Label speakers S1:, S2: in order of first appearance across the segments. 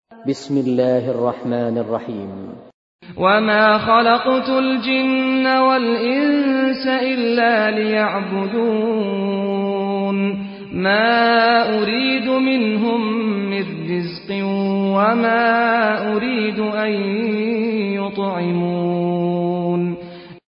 S1: بسم الله الرحمن الرحيم.
S2: وما خلقت الجن والإنس إلا ليعبدون ما أريد منهم من رزق وما أريد أن يطعمون.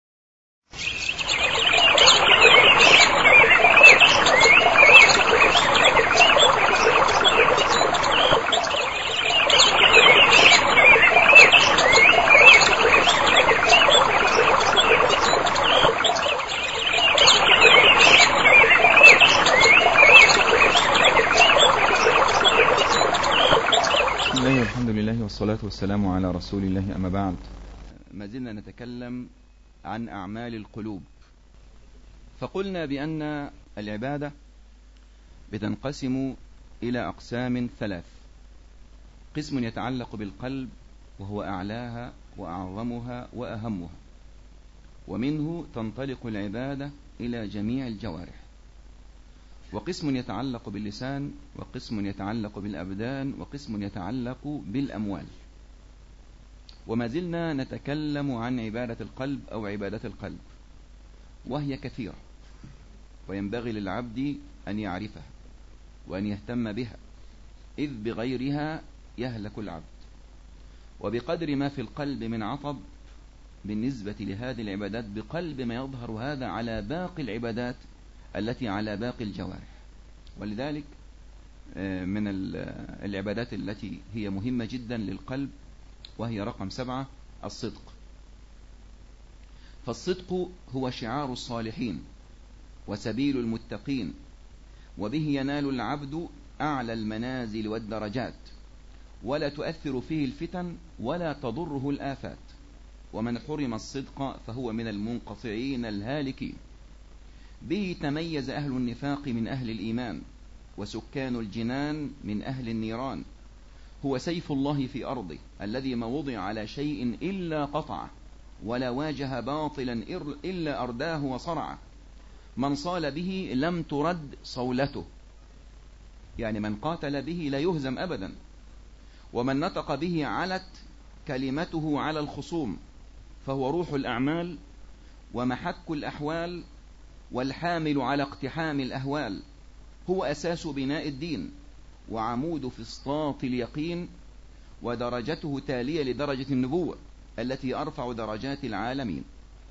S3: الحمد لله والصلاة والسلام على رسول الله، أما بعد. ما زلنا نتكلم عن أعمال القلوب، فقلنا بأن العبادة بتنقسم إلى أقسام ثلاث: قسم يتعلق بالقلب وهو أعلاها وأعظمها وأهمها، ومنه تنطلق العبادة إلى جميع الجوارح، وقسم يتعلق باللسان، وقسم يتعلق بالأبدان، وقسم يتعلق بالأموال. وما زلنا نتكلم عن عبادة القلب أو عبادة القلب، وهي كثيرة، وينبغي للعبد أن يعرفها وأن يهتم بها، إذ بغيرها يهلك العبد. وبقدر ما في القلب من عطب بالنسبة لهذه العبادات، بقلب ما يظهر هذا على باقي العبادات التي على باقي الجوارح. ولذلك من العبادات التي هي مهمة جدا للقلب، وهي رقم 7: الصدق. فالصدق هو شعار الصالحين وسبيل المتقين، وبه ينال العبد أعلى المنازل والدرجات، ولا تؤثر فيه الفتن ولا تضره الآفات. ومن حرم الصدق فهو من المنقطعين الهالكين. به تميز أهل النفاق من أهل الإيمان، وسكان الجنان من أهل النيران. هو سيف الله في أرضه، الذي ما وضع على شيء إلا قطعه، ولا واجه باطلا إلا أرداه وصرعه. من صال به لم ترد صولته، يعني من قاتل به لا يهزم أبدا. ومن نطق به علت كلمته على الخصوم، فهو روح الأعمال ومحك الأحوال والحامل على اقتحام الأهوال. هو أساس بناء الدين وعمود فسطاط اليقين، ودرجته تالية لدرجة النبوة التي أرفع درجات العالمين.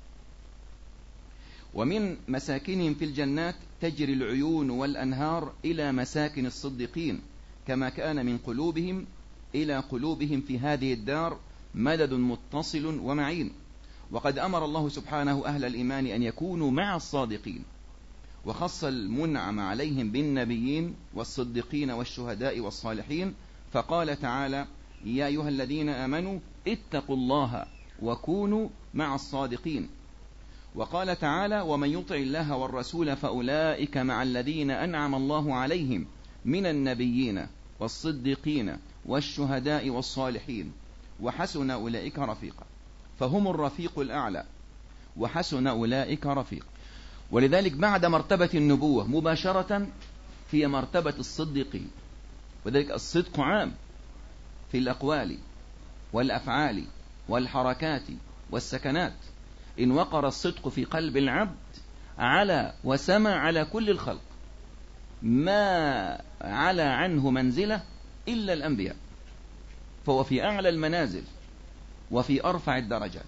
S3: ومن مساكنهم في الجنات تجري العيون والأنهار إلى مساكن الصديقين، كما كان من قلوبهم إلى قلوبهم في هذه الدار مدد متصل ومعين. وقد أمر الله سبحانه أهل الإيمان أن يكونوا مع الصادقين، وخص المنعم عليهم بالنبيين والصديقين والشهداء والصالحين، فقال تعالى: يا أيها الذين آمنوا اتقوا الله وكونوا مع الصادقين. وقال تعالى: ومن يطع الله والرسول فأولئك مع الذين أنعم الله عليهم من النبيين والصديقين والشهداء والصالحين وحسن أولئك رفيقا. فهم الرفيق الأعلى، وحسن أولئك رفيق. ولذلك بعد مرتبة النبوة مباشرة في مرتبة الصديقين. وذلك الصدق عام في الأقوال والأفعال والحركات والسكنات. إن وقر الصدق في قلب العبد على وسمع على كل الخلق، ما على عنه منزلة إلا الأنبياء، فهو في أعلى المنازل وفي أرفع الدرجات.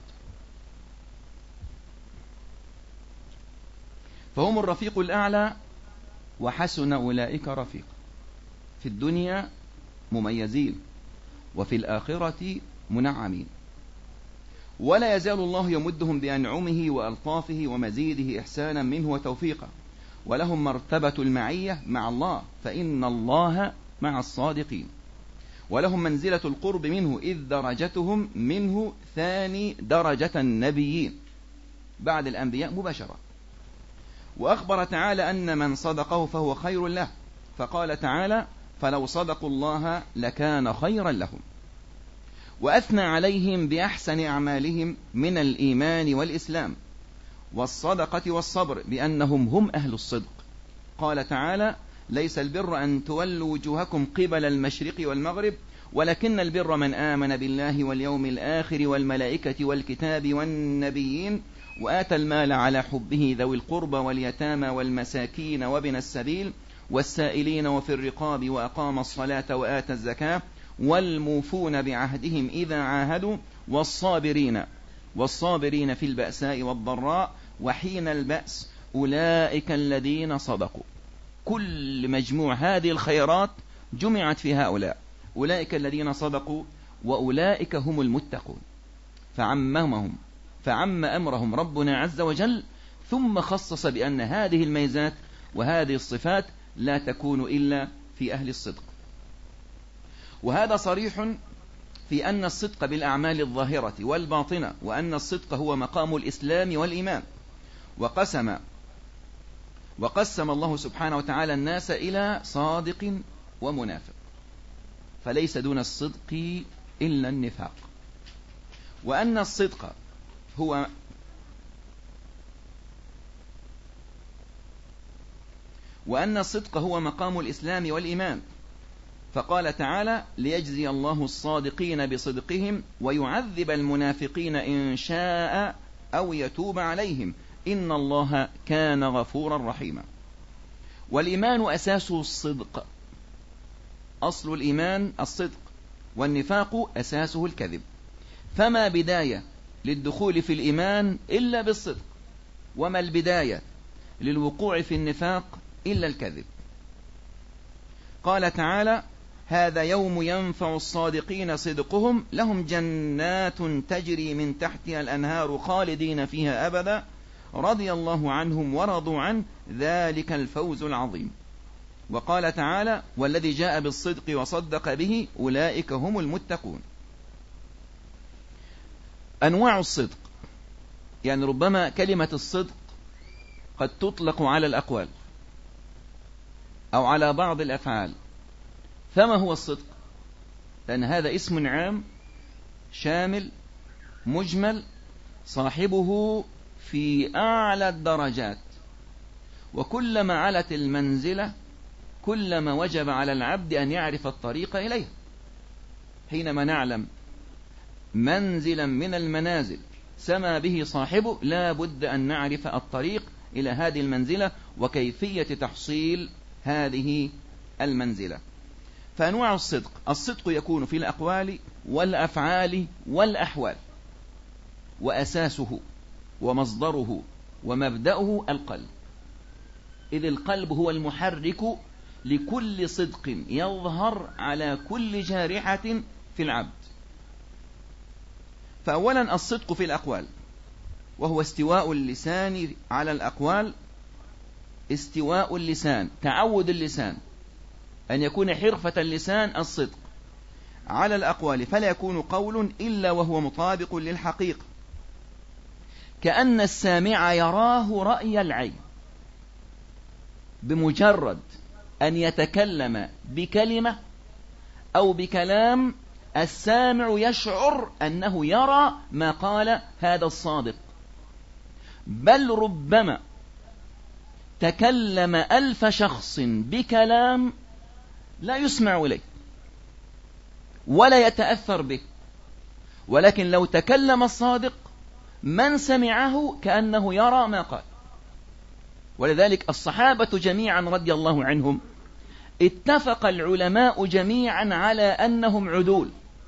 S3: فهم الرفيق الأعلى وحسن أولئك رفيق. في الدنيا مميزين، وفي الآخرة منعمين. ولا يزال الله يمدهم بأنعمه وألطافه ومزيده إحسانا منه وتوفيقا. ولهم مرتبة المعية مع الله، فإن الله مع الصادقين. ولهم منزلة القرب منه، إذ درجتهم منه ثاني درجة النبيين بعد الأنبياء مباشرة. وأخبر تعالى أن من صدقه فهو خير له، فقال تعالى: فلو صدقوا الله لكان خيرا لهم. وأثنى عليهم بأحسن أعمالهم من الإيمان والإسلام والصدقة والصبر، بأنهم هم أهل الصدق. قال تعالى: ليس البر أن تولوا وجوهكم قبل المشرق والمغرب ولكن البر من آمن بالله واليوم الآخر والملائكة والكتاب والنبيين وآتى المال على حبه ذوي القربى واليتامى والمساكين وابن السبيل والسائلين وفي الرقاب وأقام الصلاة وآتى الزكاة والموفون بعهدهم إذا عاهدوا والصابرين في البأساء والضراء وحين البأس أولئك الذين صدقوا. كل مجموع هذه الخيرات جمعت في هؤلاء، أولئك الذين صدقوا وأولئك هم المتقون. فعم أمرهم ربنا عز وجل، ثم خصص بأن هذه الميزات وهذه الصفات لا تكون إلا في أهل الصدق. وهذا صريح في أن الصدق بالأعمال الظاهرة والباطنة، وأن الصدق هو مقام الإسلام والإيمان. وقسم الله سبحانه وتعالى الناس إلى صادق ومنافق، فليس دون الصدق إلا النفاق. وأن الصدق هو مقام الإسلام والإيمان، فقال تعالى: ليجزي الله الصادقين بصدقهم ويعذب المنافقين إن شاء أو يتوب عليهم إن الله كان غفورا رحيما. والإيمان أساسه الصدق، أصل الإيمان الصدق، والنفاق أساسه الكذب. فما بداية للدخول في الإيمان إلا بالصدق، وما البداية للوقوع في النفاق إلا الكذب. قال تعالى: هذا يوم ينفع الصادقين صدقهم لهم جنات تجري من تحتها الأنهار خالدين فيها أبدا رضي الله عنهم ورضوا عنه ذلك الفوز العظيم. وقال تعالى: والذي جاء بالصدق وصدق به أولئك هم المتقون. أنواع الصدق، يعني ربما كلمة الصدق قد تطلق على الأقوال أو على بعض الأفعال. فما هو الصدق؟ لأن هذا اسم عام شامل مجمل، صاحبه في أعلى الدرجات، وكلما علت المنزلة كلما وجب على العبد أن يعرف الطريق إليه. حينما نعلم منزلا من المنازل سما به صاحبه لا بد أن نعرف الطريق إلى هذه المنزلة وكيفية تحصيل هذه المنزلة. فأنواع الصدق يكون في الأقوال والأفعال والأحوال، وأساسه ومصدره ومبدأه القلب، إذ القلب هو المحرك لكل صدق يظهر على كل جارحة في العبد. فأولا الصدق في الأقوال، وهو استواء اللسان على الأقوال، استواء اللسان، تعود اللسان أن يكون حرفة اللسان الصدق على الأقوال، فلا يكون قول إلا وهو مطابق للحقيقة، كأن السامع يراه رأي العين. بمجرد أن يتكلم بكلمة أو بكلام السامع يشعر أنه يرى ما قال هذا الصادق، بل ربما تكلم 1000 شخص بكلام لا يسمع إليه ولا يتأثر به، ولكن لو تكلم الصادق من سمعه كأنه يرى ما قال. ولذلك الصحابة جميعا رضي الله عنهم اتفق العلماء جميعا على أنهم عدول.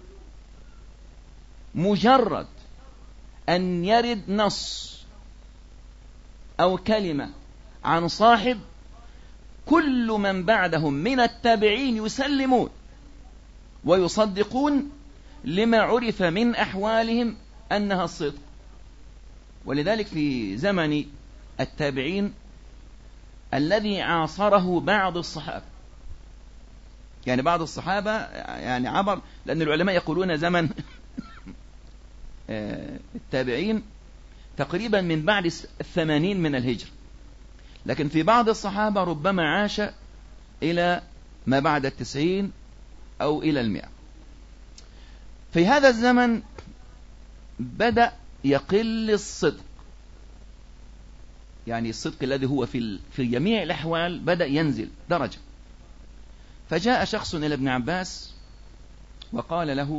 S3: مجرد أن يرد نص أو كلمة عن صاحب، كل من بعدهم من التابعين يسلمون ويصدقون لما عرف من أحوالهم أنها الصدق. ولذلك في زمن التابعين الذي عاصره بعض الصحابة، يعني بعض الصحابة يعني عبر، لأن العلماء يقولون زمن التابعين تقريبا من بعد 80 من الهجرة، لكن في بعض الصحابة ربما عاش إلى ما بعد 90 أو إلى 100. في هذا الزمن بدأ يقل الصدق، يعني الصدق الذي هو في جميع الأحوال بدأ ينزل درجة. فجاء شخص إلى ابن عباس وقال له: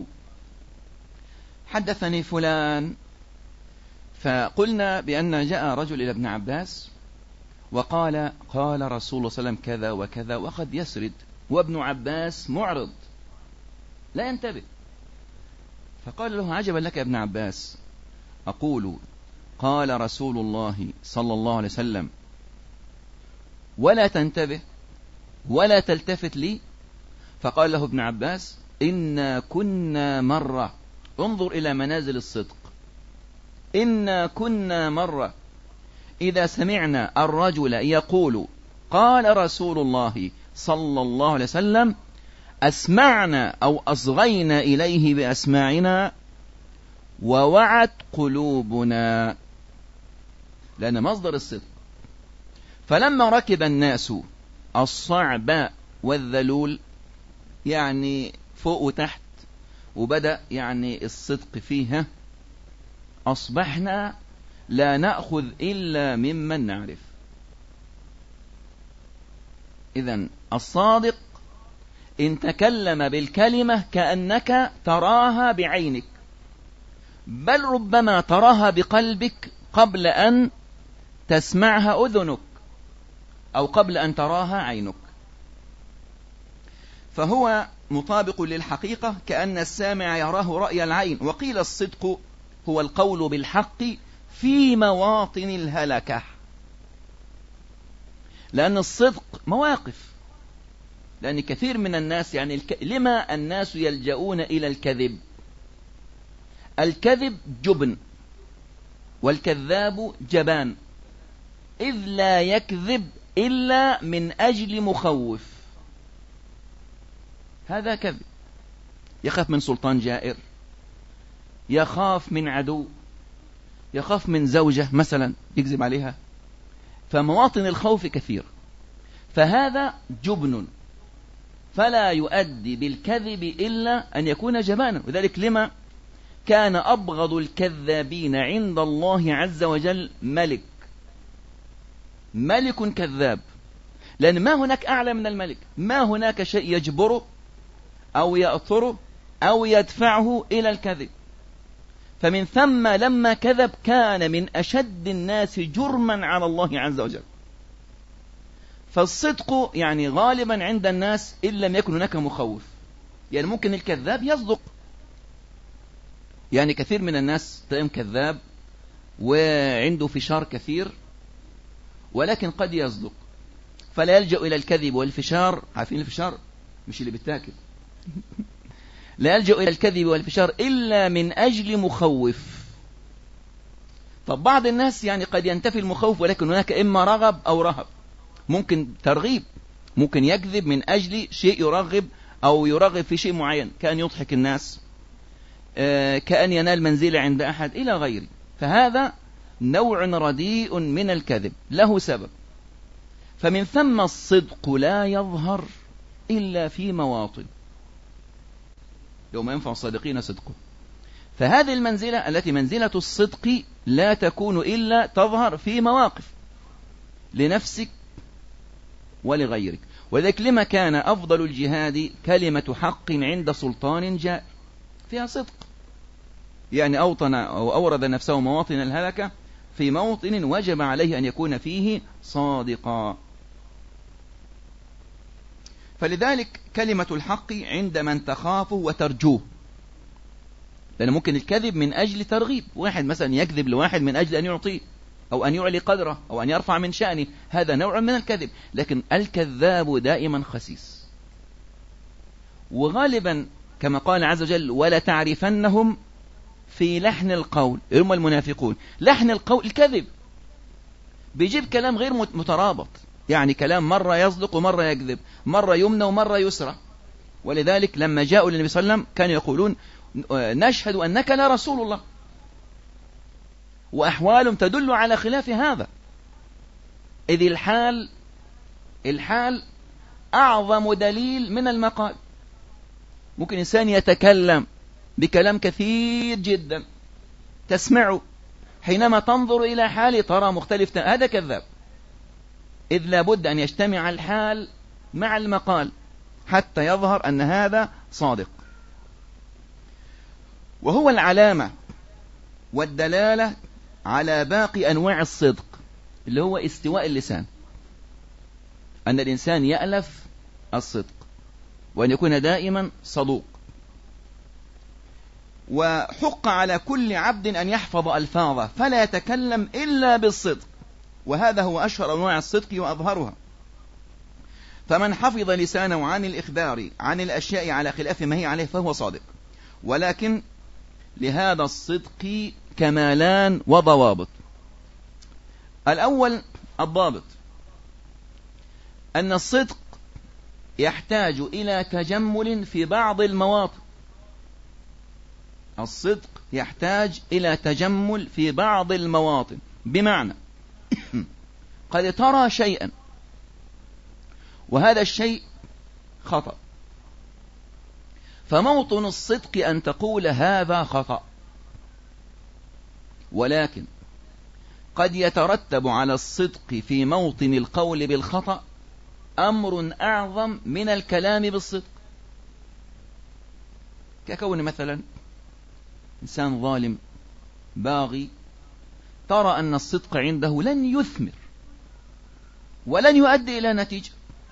S3: حدثني فلان. فقلنا بأن جاء رجل إلى ابن عباس وقال: قال رسول الله صلى الله عليه وسلم كذا وكذا، وقد يسرد، وابن عباس معرض لا ينتبه. فقال له: عجبا لك يا ابن عباس، أقول قال رسول الله صلى الله عليه وسلم ولا تنتبه ولا تلتفت لي؟ فقال له ابن عباس: إنا كنا مرة، انظر إلى منازل الصدق، إنا كنا مرة إذا سمعنا الرجل يقول قال رسول الله صلى الله عليه وسلم أسمعنا أو أصغينا إليه بأسماعنا ووعت قلوبنا، لأن مصدر الصدق. فلما ركب الناس الصعب والذلول، يعني فوق وتحت، وبدأ يعني الصدق فيها، أصبحنا لا نأخذ إلا ممن نعرف. إذن الصادق إن تكلم بالكلمة كأنك تراها بعينك، بل ربما تراها بقلبك قبل أن تسمعها أذنك أو قبل أن تراها عينك، فهو مطابق للحقيقة كأن السامع يراه رأي العين. وقيل الصدق هو القول بالحق في مواطن الهلكة، لأن الصدق مواقف. لأن كثير من الناس يعني لما الناس يلجؤون إلى الكذب؟ الكذب جبن، والكذاب جبان، إذ لا يكذب إلا من أجل مخوف. هذا كذب، يخاف من سلطان جائر، يخاف من عدو، يخاف من زوجة مثلا يكذب عليها، فمواطن الخوف كثير، فهذا جبن، فلا يؤدي بالكذب إلا أن يكون جبانا. وذلك لما كان أبغض الكذابين عند الله عز وجل ملك كذاب، لأن ما هناك أعلى من الملك، ما هناك شيء يجبره أو يأثره أو يدفعه إلى الكذب. فمن ثم لما كذب كان من أشد الناس جرما على الله عز وجل. فالصدق يعني غالبا عند الناس إن لم يكن هناك مخوف، يعني ممكن الكذاب يصدق، يعني كثير من الناس تلاقيهم كذاب وعنده فشار كثير، ولكن قد يصدق، فلا يلجأ إلى الكذب والفشار. عارفين الفشار؟ مش اللي بتاكل لا يلجأ إلى الكذب والفشار إلا من أجل مخوف. طب بعض الناس يعني قد ينتفي المخوف، ولكن هناك إما رغب أو رهب، ممكن ترغيب، ممكن يكذب من أجل شيء يرغب أو يرغب في شيء معين، كأن يضحك الناس، كأن ينال منزلة عند أحد إلى غيره. فهذا نوع رديء من الكذب له سبب. فمن ثم الصدق لا يظهر إلا في مواطن يوم ينفع الصادقين صدقه. فهذه المنزلة التي منزلة الصدق لا تكون إلا تظهر في مواقف لنفسك ولغيرك. وذلك لما كان أفضل الجهاد كلمة حق عند سلطان جائر فيها صدق، يعني أوطن أو أورد نفسه مواطن الهلكة في موطن وجب عليه أن يكون فيه صادقا. فلذلك كلمة الحق عند من تخافه وترجوه، لأن ممكن الكذب من أجل ترغيب، واحد مثلا يكذب لواحد من أجل أن يعطيه أو أن يعلي قدره أو أن يرفع من شأنه، هذا نوع من الكذب. لكن الكذاب دائما خسيس، وغالبا كما قال عز وجل ولا تعرفنهم في لحن القول، هم المنافقون. لحن القول الكذب، بيجيب كلام غير مترابط، يعني كلام مرة يصدق ومرة يكذب، مرة يمنى ومرة يسرى. ولذلك لما جاءوا للنبي صلى الله عليه وسلم كانوا يقولون نشهد أنك لرسول الله، وأحوالهم تدل على خلاف هذا، إذ الحال أعظم دليل من المقال. ممكن إنسان يتكلم بكلام كثير جدا تسمعه، حينما تنظر إلى حاله ترى مختلف، هذا كذاب، إذ لابد أن يجتمع الحال مع المقال حتى يظهر أن هذا صادق. وهو العلامة والدلالة على باقي أنواع الصدق، اللي هو استواء اللسان، أن الإنسان يألف الصدق وأن يكون دائما صدوق. وحق على كل عبد أن يحفظ ألفاظه فلا يتكلم إلا بالصدق، وهذا هو أشهر أنواع الصدق وأظهرها. فمن حفظ لسانه عن الإخبار عن الأشياء على خلاف ما هي عليه فهو صادق، ولكن لهذا الصدق كمالان وضوابط. الأول الضابط، أن الصدق يحتاج إلى تجمل في بعض المواطن. الصدق يحتاج إلى تجمل في بعض المواطن، بمعنى قد ترى شيئا وهذا الشيء خطأ، فموطن الصدق أن تقول هذا خطأ، ولكن قد يترتب على الصدق في موطن القول بالخطأ أمر أعظم من الكلام بالصدق، ككون مثلا إنسان ظالم باغي ترى أن الصدق عنده لن يثمر ولن يؤدي إلى نتيجة،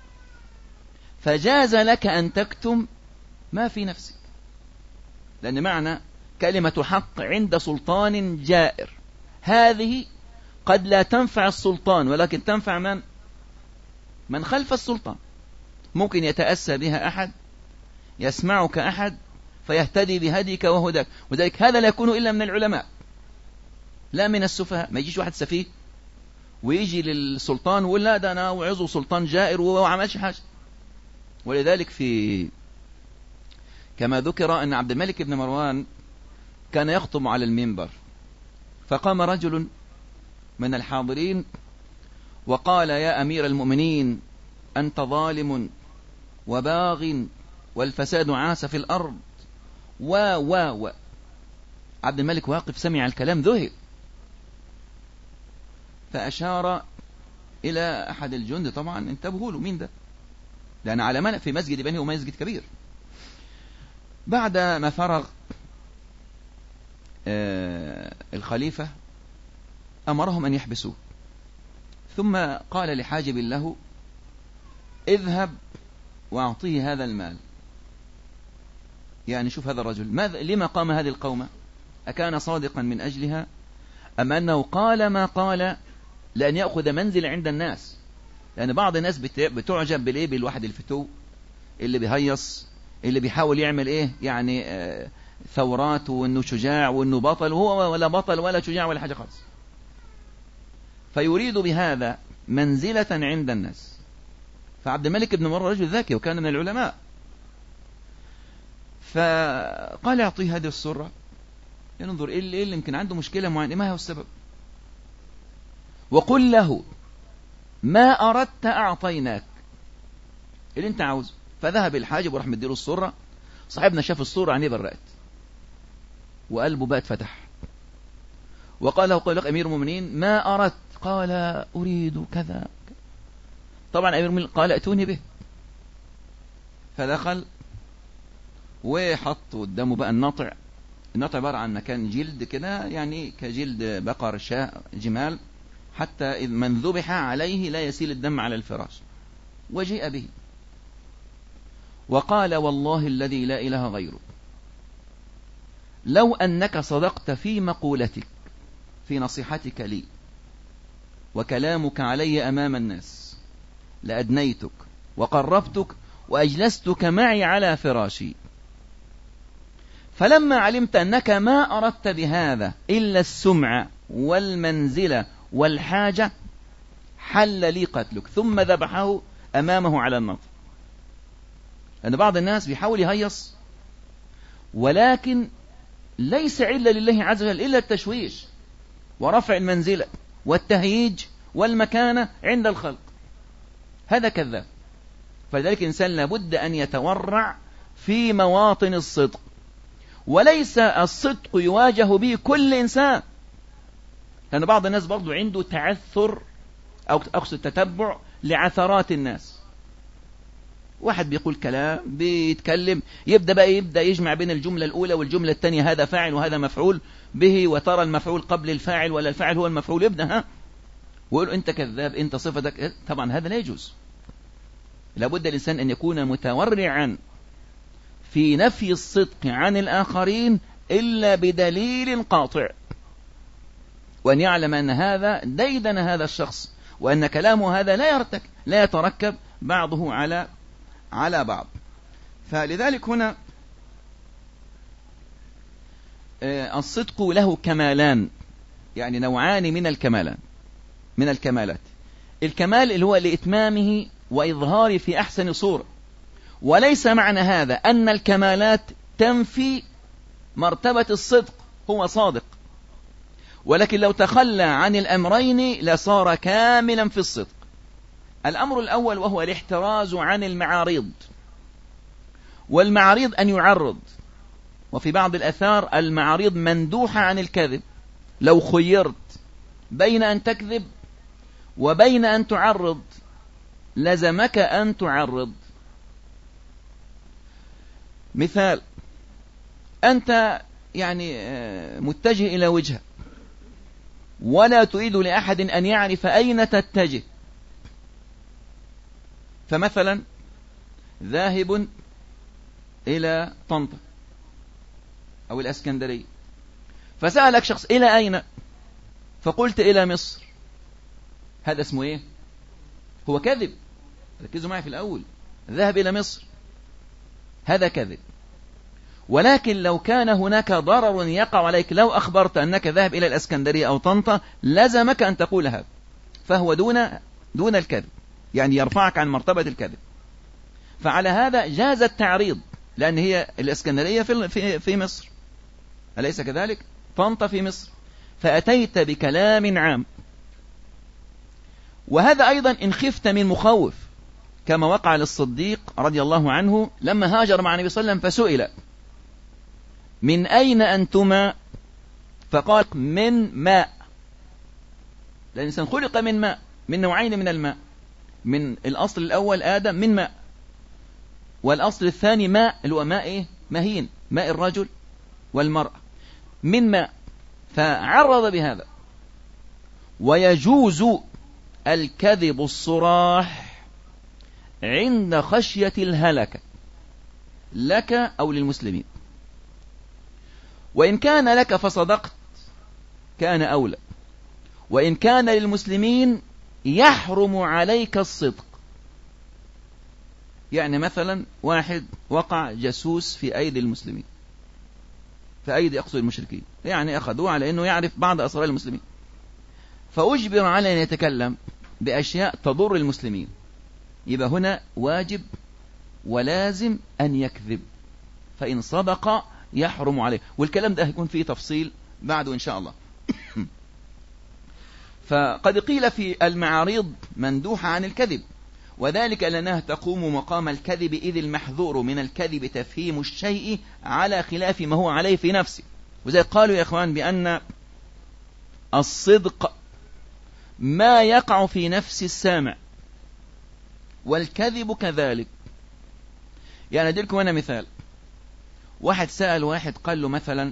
S3: فجاز لك أن تكتم ما في نفسك، لأن معنى كلمة حق عند سلطان جائر هذه قد لا تنفع السلطان، ولكن تنفع من خلف السلطان. ممكن يتأسى بها أحد، يسمعك أحد فيهتدي بهديك وهداك، وذلك هذا لا يكون إلا من العلماء لا من السفهاء. ما يجيش واحد سفيه ويجي للسلطان ويقول لا ده أنا وعظه سلطان جائر وما عملش حاجة. ولذلك كما ذكر أن عبد الملك بن مروان كان يخطب على المنبر، فقام رجل من الحاضرين وقال يا أمير المؤمنين أنت ظالم وباغ والفساد عاس في الأرض و عبد الملك واقف سمع الكلام ذهل، فأشار إلى أحد الجند، طبعا انتبهوا له مين ده، لأن على ملأ في مسجد بني ومسجد كبير. بعد ما فرغ الخليفة أمرهم أن يحبسوه، ثم قال لحاجب له اذهب وأعطيه هذا المال. يعني شوف هذا الرجل لما قام هذه القومة؟ أكان صادقا من أجلها أم أنه قال ما قال لأن يأخذ منزل عند الناس؟ لأن بعض الناس بتعجب بالواحد الفتو اللي بيهيص، اللي بيحاول يعمل يعني ثورات وأنه شجاع وأنه بطل، وهو ولا بطل ولا شجاع ولا حاجة خالص، فيريد بهذا منزلة عند الناس. فعبد الملك بن مروان رجل ذكي وكان من العلماء، فقال اعطيه هذه السرة ينظر ايه اللي يمكن عنده مشكلة معينة، ما هو السبب، وقل له ما أردت أعطيناك اللي انت عاوزه. فذهب الحاجب وراح مديله السرة. صاحبنا شاف السرة عينيه برقت وقلبه بقى اتفتح، وقال له قال لك أمير المؤمنين ما أردت؟ قال أريد كذا. طبعا أمير المؤمنين قال ائتوني به. فدخل وحط قدامه بقى النطع عبارة عن مكان جلد كده، يعني كجلد بقر شاء جمال، حتى إذ من ذبح عليه لا يسيل الدم على الفراش، وجيء به وقال والله الذي لا إله غيره لو أنك صدقت في مقولتك في نصيحتك لي وكلامك علي أمام الناس لأدنيتك وقربتك وأجلستك معي على فراشي، فلما علمت أنك ما أردت بهذا إلا السمعة والمنزلة والحاجة حل لي قتلك. ثم ذبحه أمامه على النار. لأن بعض الناس بيحاول يهيص، ولكن ليس علة لله عز وجل إلا التشويش ورفع المنزلة والتهييج والمكانة عند الخلق، هذا كذاب. فلذلك الإنسان لابد أن يتورع في مواطن الصدق، وليس الصدق يواجه به كل إنسان، لأن بعض الناس برضو عنده تعثر أو أقصد تتبع لعثرات الناس. واحد بيقول كلام، بيتكلم، يبدأ يجمع بين الجملة الأولى والجملة الثانية، هذا فاعل وهذا مفعول به، وترى المفعول قبل الفاعل ولا الفاعل هو المفعول، يبدأ ويقول أنت كذاب، أنت صفتك. طبعا هذا لا يجوز. لابد الإنسان أن يكون متورعا في نفي الصدق عن الآخرين إلا بدليل قاطع، وأن يعلم أن هذا ديدن هذا الشخص، وأن كلامه هذا لا يتركب بعضه على بعض. فلذلك هنا الصدق له كمالان، يعني نوعان من الكمالات. الكمال اللي هو لإتمامه وإظهاره في أحسن صورة، وليس معنى هذا أن الكمالات تنفي مرتبة الصدق، هو صادق، ولكن لو تخلى عن الأمرين لصار كاملا في الصدق. الأمر الأول وهو الاحتراز عن المعارض، والمعارض أن يعرض، وفي بعض الأثار المعارض مندوحة عن الكذب. لو خيرت بين أن تكذب وبين أن تعرض لزمك أن تعرض. مثال، أنت يعني متجه إلى وجهة ولا تريد لأحد أن يعرف أين تتجه، فمثلا ذاهب إلى طنطا أو الإسكندرية، فسألك شخص إلى أين؟ فقلت إلى مصر، هذا اسمه إيه؟ هو كذب. ركزوا معي في الأول، ذهب إلى مصر، هذا كذب. ولكن لو كان هناك ضرر يقع عليك، لو أخبرت أنك ذهب إلى الإسكندرية أو طنطا لزمك أن تقول هذا، فهو دون الكذب، يعني يرفعك عن مرتبة الكذب. فعلى هذا جاز التعريض، لأن هي الإسكندرية في مصر، أليس كذلك؟ طنطا في مصر، فأتيت بكلام عام. وهذا أيضا إن خفت من مخوف، كما وقع للصديق رضي الله عنه لما هاجر مع النبي صلى الله عليه وسلم، فسئل من أين أنتما؟ فقال من ماء، لأن الإنسان خلق من ماء، من نوعين من الماء، من الأصل الأول آدم من ماء، والأصل الثاني ماء اللي هو ماء إيه؟ مهين، ماء الرجل والمرأة، من ماء. فعرض بهذا. ويجوز الكذب الصراح عند خشية الهلكة لك أو للمسلمين، وإن كان لك فصدقت كان أولى، وإن كان للمسلمين يحرم عليك الصدق. يعني مثلا واحد وقع جاسوس في أيدي المسلمين، في أيدي أقصد المشركين، يعني أخذوه على أنه يعرف بعض أسرار المسلمين، فأجبر على أن يتكلم بأشياء تضر المسلمين، يبقى هنا واجب ولازم أن يكذب، فإن صدق يحرم عليه. والكلام ده هيكون فيه تفصيل بعده إن شاء الله. فقد قيل في المعارض مندوحة عن الكذب، وذلك لأنها تقوم مقام الكذب، إذ المحذور من الكذب تفهيم الشيء على خلاف ما هو عليه في نفسه. وزي قالوا يا إخوان بأن الصدق ما يقع في نفس السامع، والكذب كذلك. يعني أديلكم أنا مثال، واحد سأل واحد قال له مثلا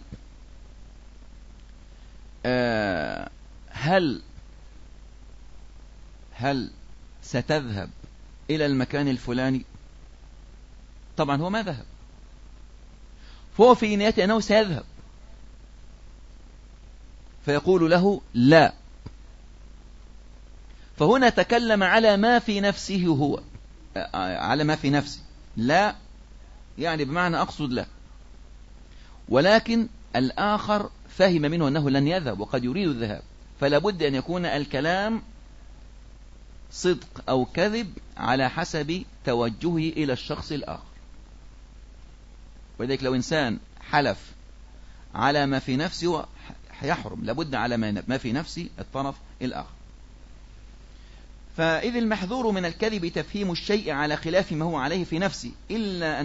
S3: هل ستذهب إلى المكان الفلاني؟ طبعا هو ما ذهب، فهو في نيته أنه سيذهب، فيقول له لا، فهنا تكلم على ما في نفسه، هو على ما في نفسه، لا يعني بمعنى أقصد لا، ولكن الآخر فهم منه أنه لن يذهب وقد يريد الذهاب، فلا بد أن يكون الكلام صدق أو كذب على حسب توجهه إلى الشخص الآخر. ولذلك لو إنسان حلف على ما في نفسه يحرم، لابد على ما في نفس الطرف الآخر. فإذ المحذور من الكذب تفهيم الشيء على خلاف ما هو عليه في نفسه، إلا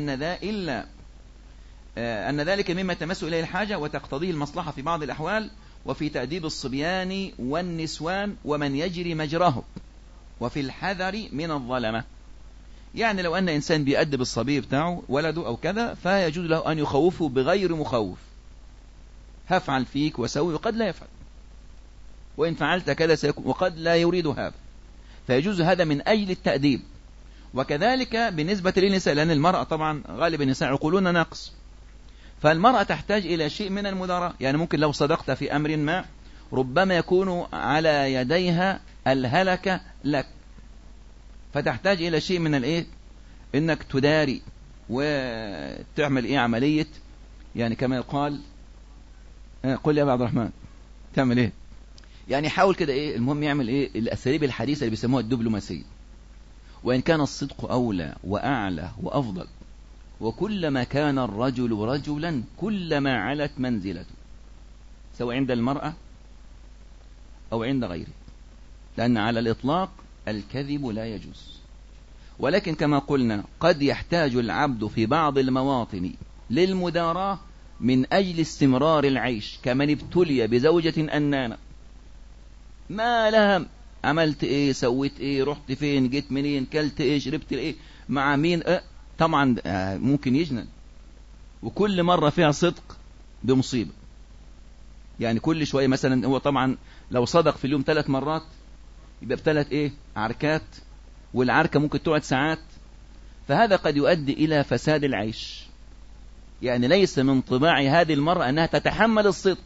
S3: أن ذلك مما تمس إليه الحاجة وتقتضيه المصلحة في بعض الأحوال، وفي تأديب الصبيان والنسوان ومن يجري مجراه، وفي الحذر من الظلمة. يعني لو أن إنسان بيأدب الصبي بتاعه ولده أو كذا، فيجوز له أن يخوفه بغير مخوف، هفعل فيك وسوي، وقد لا يفعل، وإن فعلت كذا سيكون، وقد لا يريد هذا، فيجوز هذا من أجل التأديب. وكذلك بالنسبة للنساء، لأن المرأة طبعا غالب النساء عقولون ناقص، فالمرأة تحتاج إلى شيء من المداراة. يعني ممكن لو صدقت في أمر ما ربما يكون على يديها الهلكة لك، فتحتاج إلى شيء من الإيه، إنك تداري وتعمل إيه عملية، يعني كما يقال قل يا أبا عبد الرحمن تعمل إيه، يعني حاول كده إيه، المهم يعمل إيه الأساليب الحديثة اللي بيسموها الدبلوماسية. وإن كان الصدق أولى وأعلى وأفضل، وكلما كان الرجل رجلا كلما علت منزلته، سواء عند المرأة أو عند غيره، لأن على الإطلاق الكذب لا يجوز. ولكن كما قلنا قد يحتاج العبد في بعض المواطن للمداراة من أجل استمرار العيش، كمن ابتلي بزوجة أنانة ما لها عملت إيه سويت إيه رحت فين جيت منين كلت إيه شربت إيه مع مين طبعا ممكن يجنن، وكل مرة فيها صدق بمصيبة. يعني كل شوية مثلا هو طبعا لو صدق في اليوم 3 مرات يبقى ب3 إيه عركات، والعركة ممكن تقعد ساعات، فهذا قد يؤدي إلى فساد العيش. يعني ليس من طباع هذه المرأة أنها تتحمل الصدق.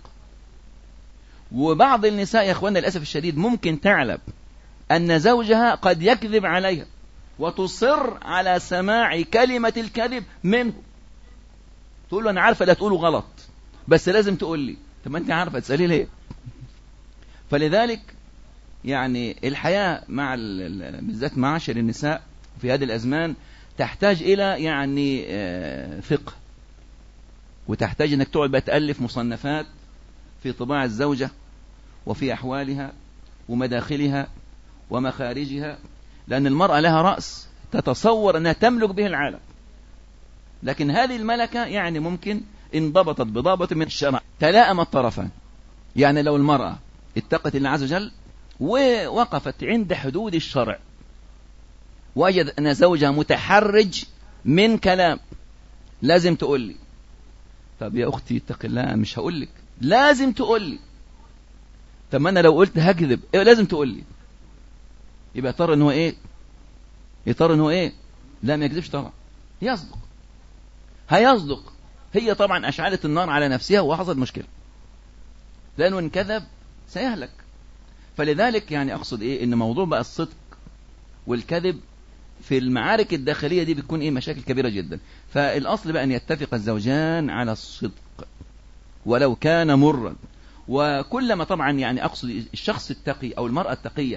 S3: وبعض النساء يا أخوانا للأسف الشديد ممكن تعلم أن زوجها قد يكذب عليها وتصر على سماع كلمة الكذب منه، تقول له أنا عارفة لا تقوله غلط بس لازم تقول لي. طب ما أنت عارفة تسألي ليه؟ فلذلك يعني الحياة مع بالذات معاشر النساء في هذه الأزمان تحتاج إلى يعني فقه، وتحتاج أنك تقعد بقى تألف مصنفات في طباع الزوجة وفي أحوالها ومداخلها ومخارجها، لأن المرأة لها رأس تتصور أنها تملك به العالم، لكن هذه الملكة يعني ممكن انضبطت بضابط من الشرع تلائم الطرفان. يعني لو المرأة اتقت الله عز وجل ووقفت عند حدود الشرع، وجد أن زوجها متحرج من كلام، لازم تقول لي طب يا أختي اتق الله مش هقول لك، لازم تقول لي. طب ما أنا لو قلت هكذب لازم تقول لي، يبقى يضطر إنه إيه، يضطر إنه إيه، لا ما يكذبش طبعا، يصدق، هيصدق. هي طبعا أشعلت النار على نفسها وحصلت مشكلة، لأنه إن كذب سيهلك. فلذلك يعني أقصد إيه، إن موضوع بقى الصدق والكذب في المعارك الداخلية دي بتكون إيه مشاكل كبيرة جدا. فالأصل بقى أن يتفق الزوجان على الصدق ولو كان مرا. وكلما طبعا يعني أقصد الشخص التقي أو المرأة التقية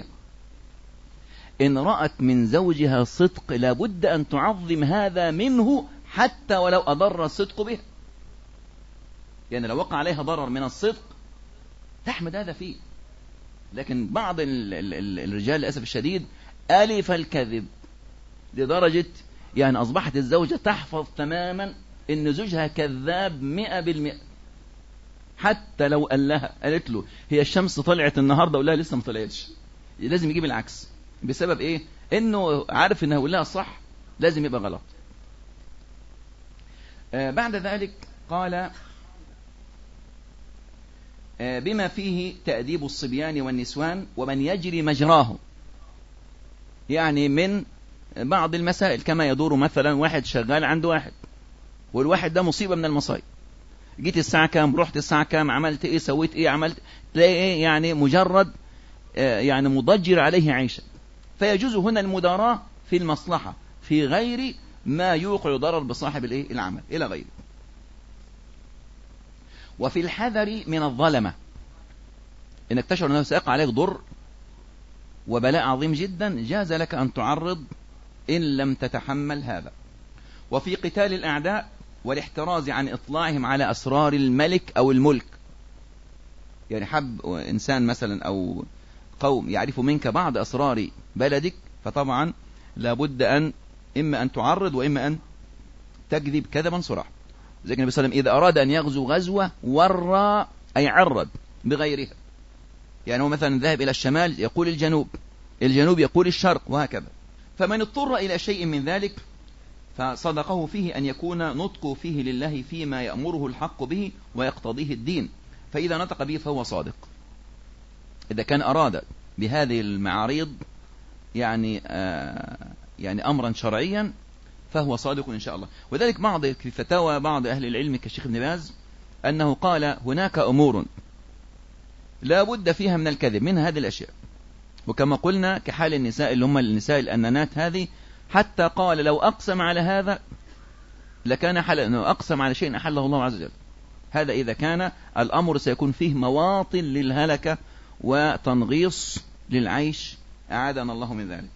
S3: إن رأت من زوجها صدق لابد أن تعظم هذا منه حتى ولو أضر الصدق به. يعني لو وقع عليها ضرر من الصدق تحمد هذا فيه. لكن بعض الرجال للأسف الشديد ألف الكذب لدرجة يعني أصبحت الزوجة تحفظ تماما إن زوجها كذاب 100%. حتى لو قال لها قالت له هي الشمس طلعت النهاردة ولا لسه ما طلعتش، لازم يجيب العكس. بسبب إيه؟ إنه عارف إنه يقول لها صح لازم يبقى غلط. بعد ذلك قال بما فيه تأديب الصبيان والنسوان ومن يجري مجراه. يعني من بعض المسائل كما يدور مثلا واحد شغال عند واحد، والواحد ده مصيبة من المصايب، جيت الساعة كام، رحت الساعة كام، عملت ايه، سويت ايه، عملت تلاقي ايه، يعني مجرد يعني مضجر عليه عيشة. فيجوز هنا المداراة في المصلحة في غير ما يوقع ضرر بصاحب الايه العمل الى غيره. وفي الحذر من الظلمة، انك تشعر انه سيقع عليك ضر وبلاء عظيم جدا، جاز لك ان تعرض ان لم تتحمل هذا. وفي قتال الاعداء والاحتراز عن اطلاعهم على اسرار الملك او الملك. يعني حب انسان مثلا او قوم يعرفوا منك بعض اسرار بلدك، فطبعا لابد ان اما ان تعرض واما ان تكذب كذبا صراحة. زي النبي صلى الله عليه وسلم اذا اراد ان يغزو غزوة ورى اي عرض بغيرها. يعني هو مثلا ذهب الى الشمال يقول الجنوب، الجنوب يقول الشرق، وهكذا. فمن اضطر إلى شيء من ذلك فصدقه فيه أن يكون نطقه فيه لله فيما يأمره الحق به ويقتضيه الدين، فإذا نطق به فهو صادق. إذا كان أراد بهذه المعاريض يعني أمرا شرعيا فهو صادق إن شاء الله. وذلك في فتاوى بعض أهل العلم كالشيخ ابن باز أنه قال هناك أمور لا بد فيها من الكذب من هذه الأشياء، وكما قلنا كحال النساء اللي هم النساء الأنانات هذه، حتى قال لو أقسم على هذا لكان حلالا، أنه أقسم على شيء أحله الله عز وجل. هذا إذا كان الأمر سيكون فيه مواطن للهلكة وتنغيص للعيش، أعاذنا الله من ذلك.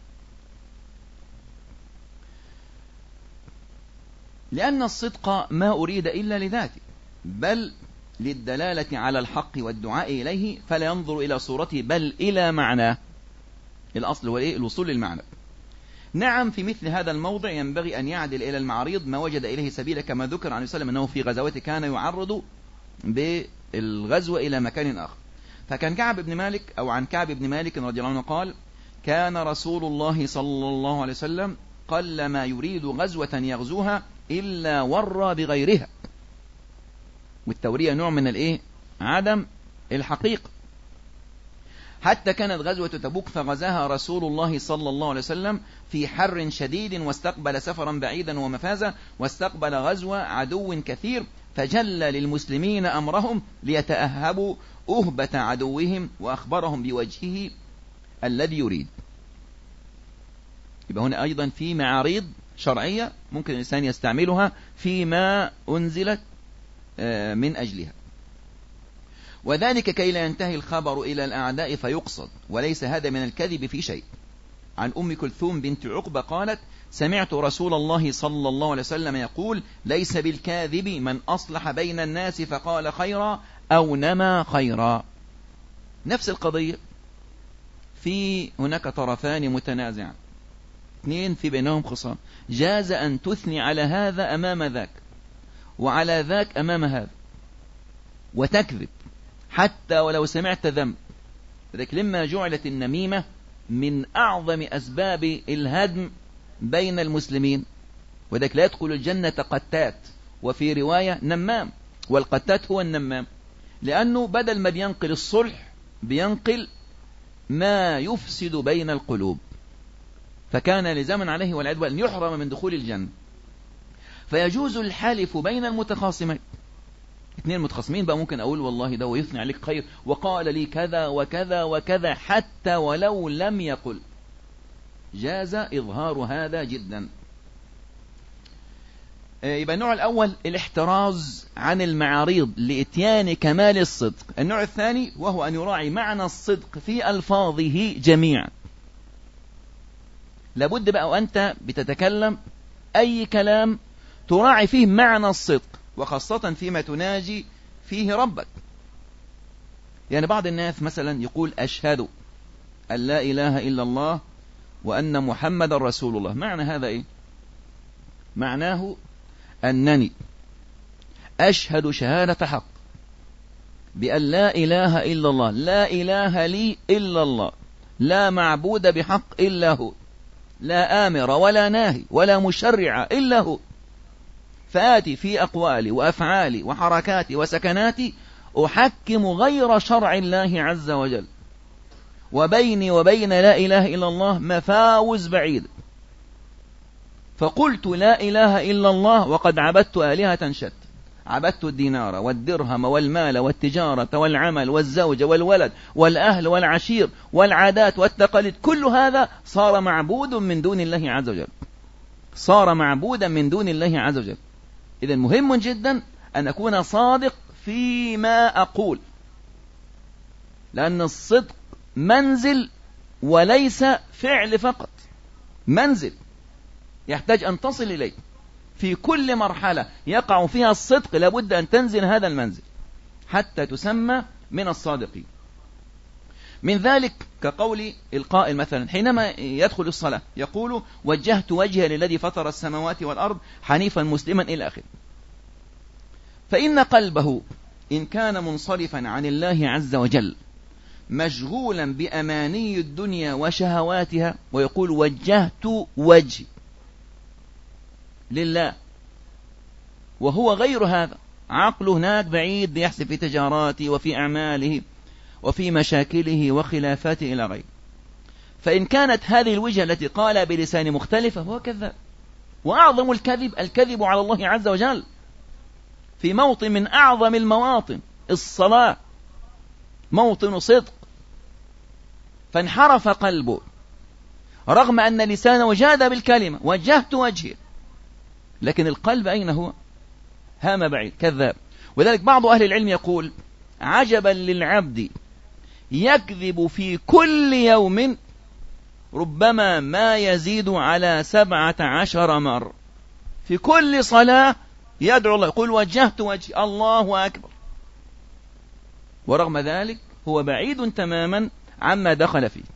S3: لأن الصدق ما أريد إلا لذاته، بل للدلالة على الحق والدعاء إليه، فلا ينظر إلى صورته بل إلى معناه. الأصل هو الوصول للمعنى. نعم، في مثل هذا الموضع ينبغي أن يعدل إلى المعاريض ما وجد إليه سبيلا، كما ذكر عن وسلم أنه في غزوته كان يعرض بالغزوة إلى مكان آخر. فكان كعب بن مالك أو عن كعب بن مالك رضي الله عنه قال كان رسول الله صلى الله عليه وسلم قلما يريد غزوة يغزوها إلا ورى بغيرها. والتورية نوع من عدم الحقيقة. حتى كانت غزوة تبوك فغزاها رسول الله صلى الله عليه وسلم في حر شديد، واستقبل سفرا بعيدا ومفازا، واستقبل غزو عدو كثير، فجل للمسلمين أمرهم ليتأهبوا أهبة عدوهم، وأخبرهم بوجهه الذي يريد. يبقى هنا أيضا في معاريض شرعية ممكن الإنسان يستعملها فيما أنزلت من أجلها، وذلك كي لا ينتهي الخبر إلى الأعداء فيقصد، وليس هذا من الكذب في شيء. عن أم كلثوم بنت عقبة قالت سمعت رسول الله صلى الله عليه وسلم يقول ليس بالكاذب من أصلح بين الناس فقال خيرا أو نما خيرا. نفس القضية، في هناك طرفان متنازعان، اثنين في بينهم خصام، جاز أن تثني على هذا أمام ذاك وعلى ذاك أمام هذا وتكذب حتى ولو سمعت ذنب. لذلك لما جعلت النميمة من أعظم أسباب الهدم بين المسلمين، وذلك لا يدخل الجنة قتات، وفي رواية نمام، والقتات هو النمام، لأنه بدل ما بينقل الصلح بينقل ما يفسد بين القلوب، فكان لزاما عليه والعياذ بالله أن يحرم من دخول الجنة. فيجوز الحلف بين المتخاصمين، اثنين متخاصمين بقى ممكن أقول والله ده ويثني عليك خير وقال لي كذا وكذا وكذا حتى ولو لم يقل، جاز إظهار هذا جدا. يبقى النوع الأول الاحتراز عن المعاريض لإتيان كمال الصدق. النوع الثاني وهو أن يراعي معنى الصدق في ألفاظه جميعا. لابد بقى وأنت بتتكلم أي كلام تراعي فيه معنى الصدق، وخاصة فيما تناجي فيه ربك. يعني بعض الناس مثلا يقول أشهد أن لا إله إلا الله وأن محمد رسول الله. معنى هذا إيه؟ معناه أنني أشهد شهادة حق بأن لا إله إلا الله، لا إله لي إلا الله، لا معبود بحق إلا هو، لا آمر ولا ناهي ولا مشرع إلا هو، فآتي في أقوالي وأفعالي وحركاتي وسكناتي أحكم غير شرع الله عز وجل، وبيني وبين لا إله إلا الله مفاوز بعيد. فقلت لا إله إلا الله وقد عبدت آلهة شتى، عبدت الدينار والدرهم والمال والتجارة والعمل والزوج والولد والأهل والعشير والعادات والتقاليد، كل هذا صار معبود من دون الله عز وجل، صار معبودا من دون الله عز وجل. إذن مهم جدا أن أكون صادق فيما أقول، لأن الصدق منزل وليس فعل فقط، منزل يحتاج أن تصل إليه في كل مرحلة يقع فيها الصدق، لابد أن تنزل هذا المنزل حتى تسمى من الصادقين. من ذلك كقول القائل مثلا حينما يدخل الصلاة يقول وجهت وجهي للذي فطر السماوات والأرض حنيفا مسلما إلى آخره. فإن قلبه إن كان منصرفا عن الله عز وجل مشغولا بأماني الدنيا وشهواتها ويقول وجهت وجهي لله، وهو غير هذا، عقله هناك بعيد بيحسب في تجاراته وفي أعماله وفي مشاكله وخلافاته إلى غيره. فإن كانت هذه الوجهة التي قال بلسان مختلفة هو كذاب. وأعظم الكذب على الله عز وجل في موطن من أعظم المواطن، الصلاة، موطن صدق، فانحرف قلبه رغم أن لسانه جاد بالكلمة وجهت وجهي، لكن القلب أين هو؟ هام بعيد، كذاب. ولذلك بعض أهل العلم يقول عجبا للعبد يكذب في كل يوم ربما ما يزيد على 17 مرة، في كل صلاة يدعو الله يقول وجهت وجهي الله أكبر، ورغم ذلك هو بعيد تماما عما دخل فيه.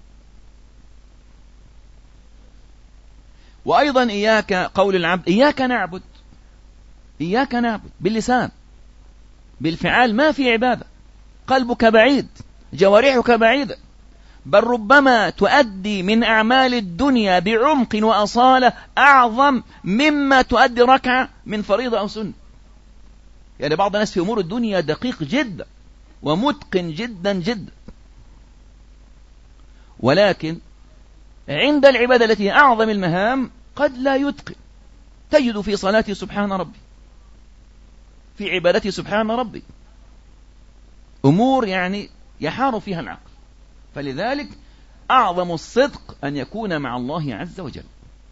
S3: وأيضا إياك قول العبد إياك نعبد، إياك نعبد باللسان، بالفعال ما في عبادة، قلبك بعيد، جوارحك بعيدة، بل ربما تؤدي من أعمال الدنيا بعمق وأصالة أعظم مما تؤدي ركعة من فريضة أو سنة. يعني بعض الناس في أمور الدنيا دقيق جدا ومتقن جدا جدا، ولكن عند العبادة التي هي أعظم المهام قد لا يتقن. تجد في صلاته سبحان ربي، في عبادته سبحان ربي، أمور يعني يحار فيها العقل. فلذلك أعظم الصدق أن يكون مع الله عز وجل،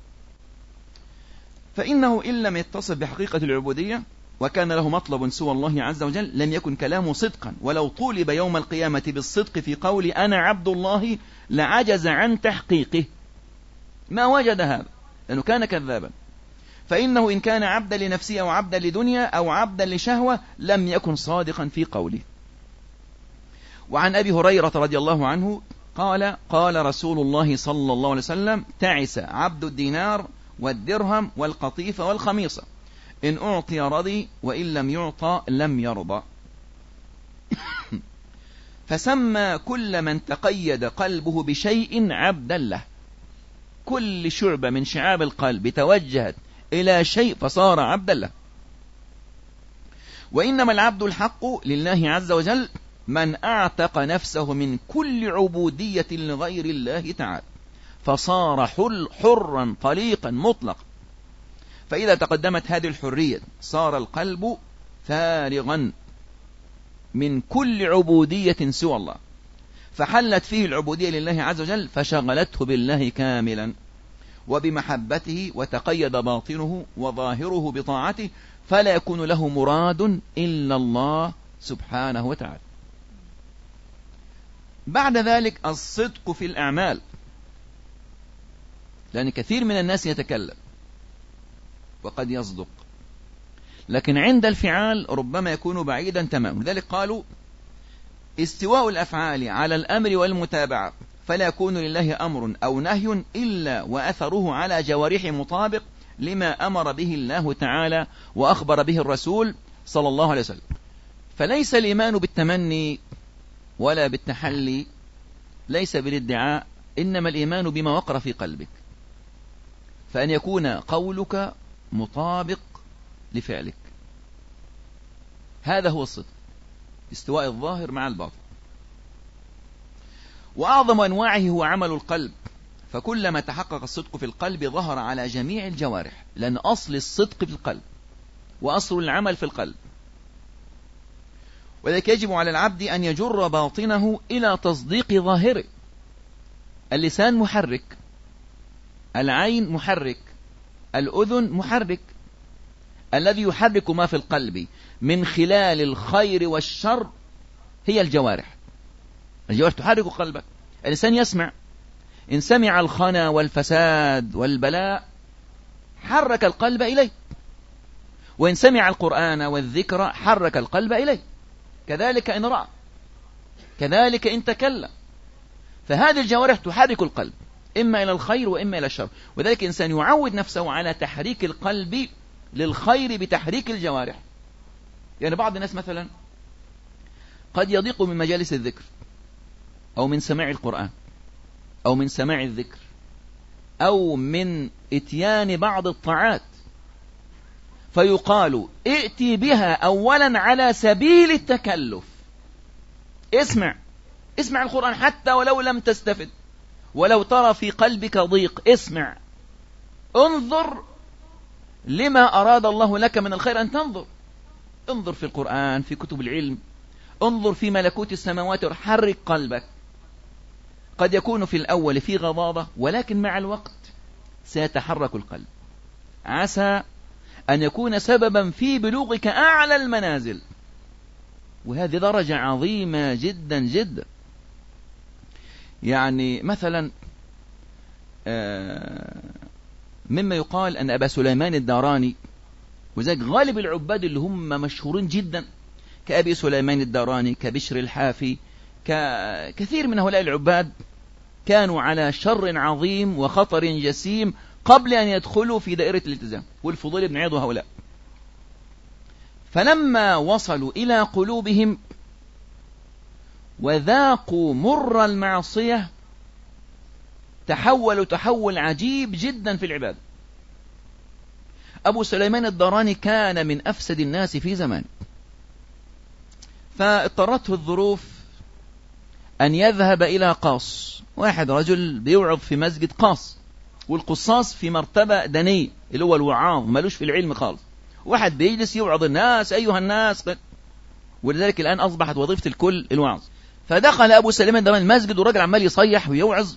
S3: فإنه إن لم يتصف بحقيقة العبودية وكان له مطلب سوى الله عز وجل لم يكن كلامه صدقا. ولو طولب يوم القيامة بالصدق في قول أنا عبد الله لعجز عن تحقيقه، ما وجد هذا لأنه كان كذابا. فإنه إن كان عبدا لنفسه أو عبدا لدنيا أو عبدا لشهوة لم يكن صادقا في قوله. وعن أبي هريرة رضي الله عنه قال قال رسول الله صلى الله عليه وسلم تعس عبد الدينار والدرهم والقطيفة والخميصة، إن أعطي رضي وإن لم يعطى لم يرضى. فسمى كل من تقيد قلبه بشيء عبدا له، كل شعبة من شعاب القلب توجهت إلى شيء فصار عبدا له. وإنما العبد الحق لله عز وجل من أعتق نفسه من كل عبودية لغير الله تعالى فصار حرا طليقا مطلقا. فإذا تقدمت هذه الحرية صار القلب فارغا من كل عبودية سوى الله، فحلت فيه العبودية لله عز وجل فشغلته بالله كاملا وبمحبته، وتقيد باطنه وظاهره بطاعته، فلا يكون له مراد إلا الله سبحانه وتعالى. بعد ذلك الصدق في الأعمال، لأن كثير من الناس يتكلم وقد يصدق، لكن عند الفعال ربما يكون بعيدا تماما. لذلك قالوا استواء الأفعال على الأمر والمتابعة، فلا يكون لله أمر أو نهي إلا وأثره على جوارح مطابق لما أمر به الله تعالى وأخبر به الرسول صلى الله عليه وسلم. فليس الإيمان بالتمني ولا بالتحلي، ليس بالادعاء، إنما الإيمان بما وقر في قلبك، فأن يكون قولك مطابق لفعلك، هذا هو الصدق، استواء الظاهر مع الباطن. وأعظم أنواعه هو عمل القلب، فكلما تحقق الصدق في القلب ظهر على جميع الجوارح، لأن أصل الصدق في القلب وأصل العمل في القلب. ولذلك يجب على العبد أن يجر باطنه إلى تصديق ظاهره. اللسان محرك، العين محرك، الأذن محرك، الذي يحرك ما في القلب من خلال الخير والشر هي الجوارح. الجوارح تحرك قلبك. الإنسان يسمع، إن سمع الخنا والفساد والبلاء حرك القلب إليه، وإن سمع القرآن والذكر حرك القلب إليه. كذلك إن رأى، كذلك إن تكلم، فهذه الجوارح تحرك القلب إما إلى الخير وإما إلى الشر. وذلك الإنسان يعود نفسه على تحريك القلب للخير بتحريك الجوارح. يعني بعض الناس مثلا قد يضيق من مجالس الذكر أو من سماع القرآن أو من سماع الذكر أو من إتيان بعض الطاعات، فيقال ائتي بها أولا على سبيل التكلف. اسمع القرآن حتى ولو لم تستفد، ولو ترى في قلبك ضيق، اسمع، انظر لما أراد الله لك من الخير أن تنظر. انظر في القرآن، في كتب العلم، انظر في ملكوت السماوات، وحرك قلبك. قد يكون في الأول في غضاضة، ولكن مع الوقت سيتحرك القلب، عسى أن يكون سببا في بلوغك أعلى المنازل، وهذه درجة عظيمة جدا جدا. يعني مثلا مما يقال أن أبا سليمان الداراني، وذلك غالب العباد اللي هم مشهورين جدا كأبي سليمان الداراني، كبشر الحافي، كثير من هؤلاء العباد، كانوا على شر عظيم وخطر جسيم قبل أن يدخلوا في دائرة الالتزام، والفضيل بن عياض وهؤلاء. فلما وصلوا إلى قلوبهم وذاقوا مر المعصية تحولوا تحول عجيب جدا في العبادة. أبو سليمان الداراني كان من أفسد الناس في زمان، فاضطرته الظروف أن يذهب إلى قاص، واحد رجل بيوعظ في مسجد قاص، والقصاص في مرتبة دنية اللي هو الوعاظ، ملوش في العلم خالص، واحد بيجلس يوعظ الناس أيها الناس، ولذلك الآن أصبحت وظيفة الكل الوعظ. فدخل أبو سليمان الداراني المسجد والرجل عمال يصيح ويوعظ،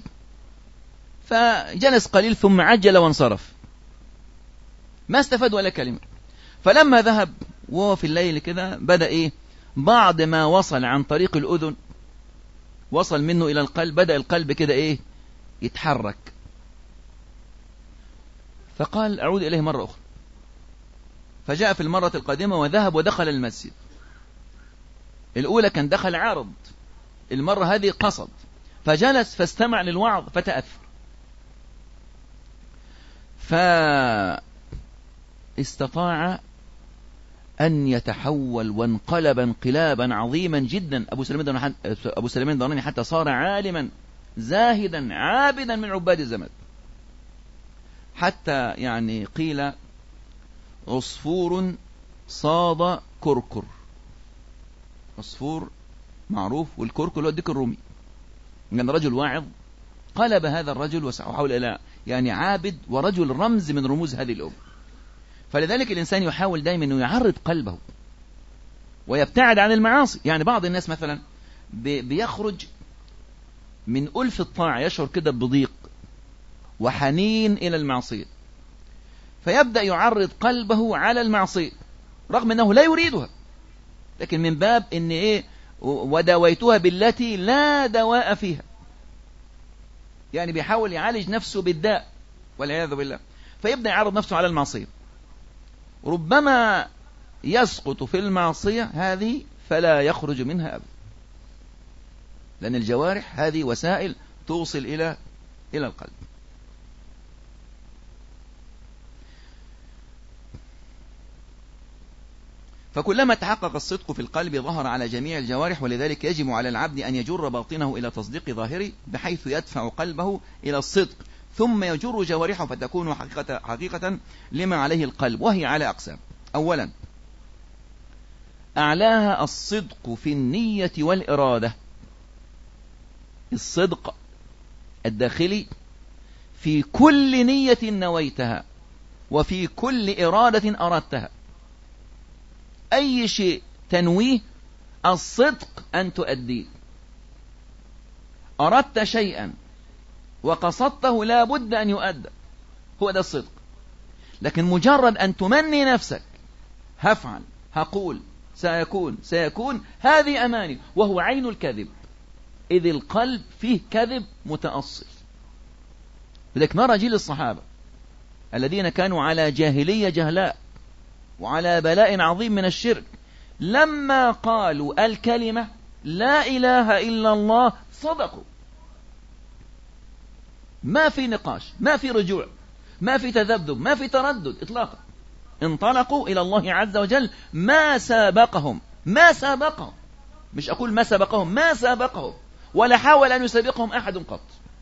S3: فجلس قليل ثم عجل وانصرف، ما استفاد ولا كلمة. فلما ذهب وهو في الليل كده بدأ بعد ما وصل عن طريق الأذن وصل منه إلى القلب، بدأ القلب كده يتحرك. فقال أعود إليه مرة أخرى، فجاء في المرة القادمة وذهب ودخل المسجد. الأولى كان دخل عارض، المرة هذه قصد، فجلس فاستمع للوعظ فتأثر، فاستطاع أن يتحول وانقلب انقلابا عظيما جدا. أبو سليمان الداراني حتى صار عالما زاهدا عابدا من عباد الزمان، حتى يعني قيل عصفور صاد كركر. عصفور معروف، والكركر هو الديك الرومي. كان رجل واعظ قلب هذا الرجل وحول إلى يعني عابد ورجل رمز من رموز هذه الأمة. فلذلك الإنسان يحاول دائما أنه يعرض قلبه ويبتعد عن المعاصي. يعني بعض الناس مثلا بيخرج من ألف الطاعة يشعر كده بضيق وحنين إلى المعصية، فيبدأ يعرض قلبه على المعصية رغم أنه لا يريدها، لكن من باب أن وداويتها بالتي لا دواء فيها، يعني بيحاول يعالج نفسه بالداء والعياذ بالله، فيبدأ يعرض نفسه على المعصية. ربما يسقط في المعصية هذه فلا يخرج منها أبدا، لأن الجوارح هذه وسائل توصل إلى القلب. فكلما تحقق الصدق في القلب ظهر على جميع الجوارح، ولذلك يجب على العبد أن يجر باطنه إلى تصديق ظاهره بحيث يدفع قلبه إلى الصدق، ثم يجر جوارحه فتكون حقيقة لما عليه القلب، وهي على أقسام. أولا، أعلاها الصدق في النية والإرادة، الصدق الداخلي في كل نية نويتها وفي كل إرادة أردتها. أي شيء تنويه الصدق أن تؤديه. أردت شيئا وقصدته لا بد أن يؤدى، هو ده الصدق. لكن مجرد أن تمني نفسك هفعل، هقول، سيكون، هذه أماني، وهو عين الكذب، إذ القلب فيه كذب متأصل. لذلك نرى جيل الصحابة الذين كانوا على جاهلية جهلاء وعلى بلاء عظيم من الشرك، لما قالوا الكلمة لا إله إلا الله صدقوا، ما في نقاش، ما في رجوع، ما في تذبذب، ما في تردد إطلاقا. انطلقوا إلى الله عز وجل، ما سابقهم، مش أقول ما سبقهم، ما سابقهم، ولا حاول أن يسابقهم أحد قط،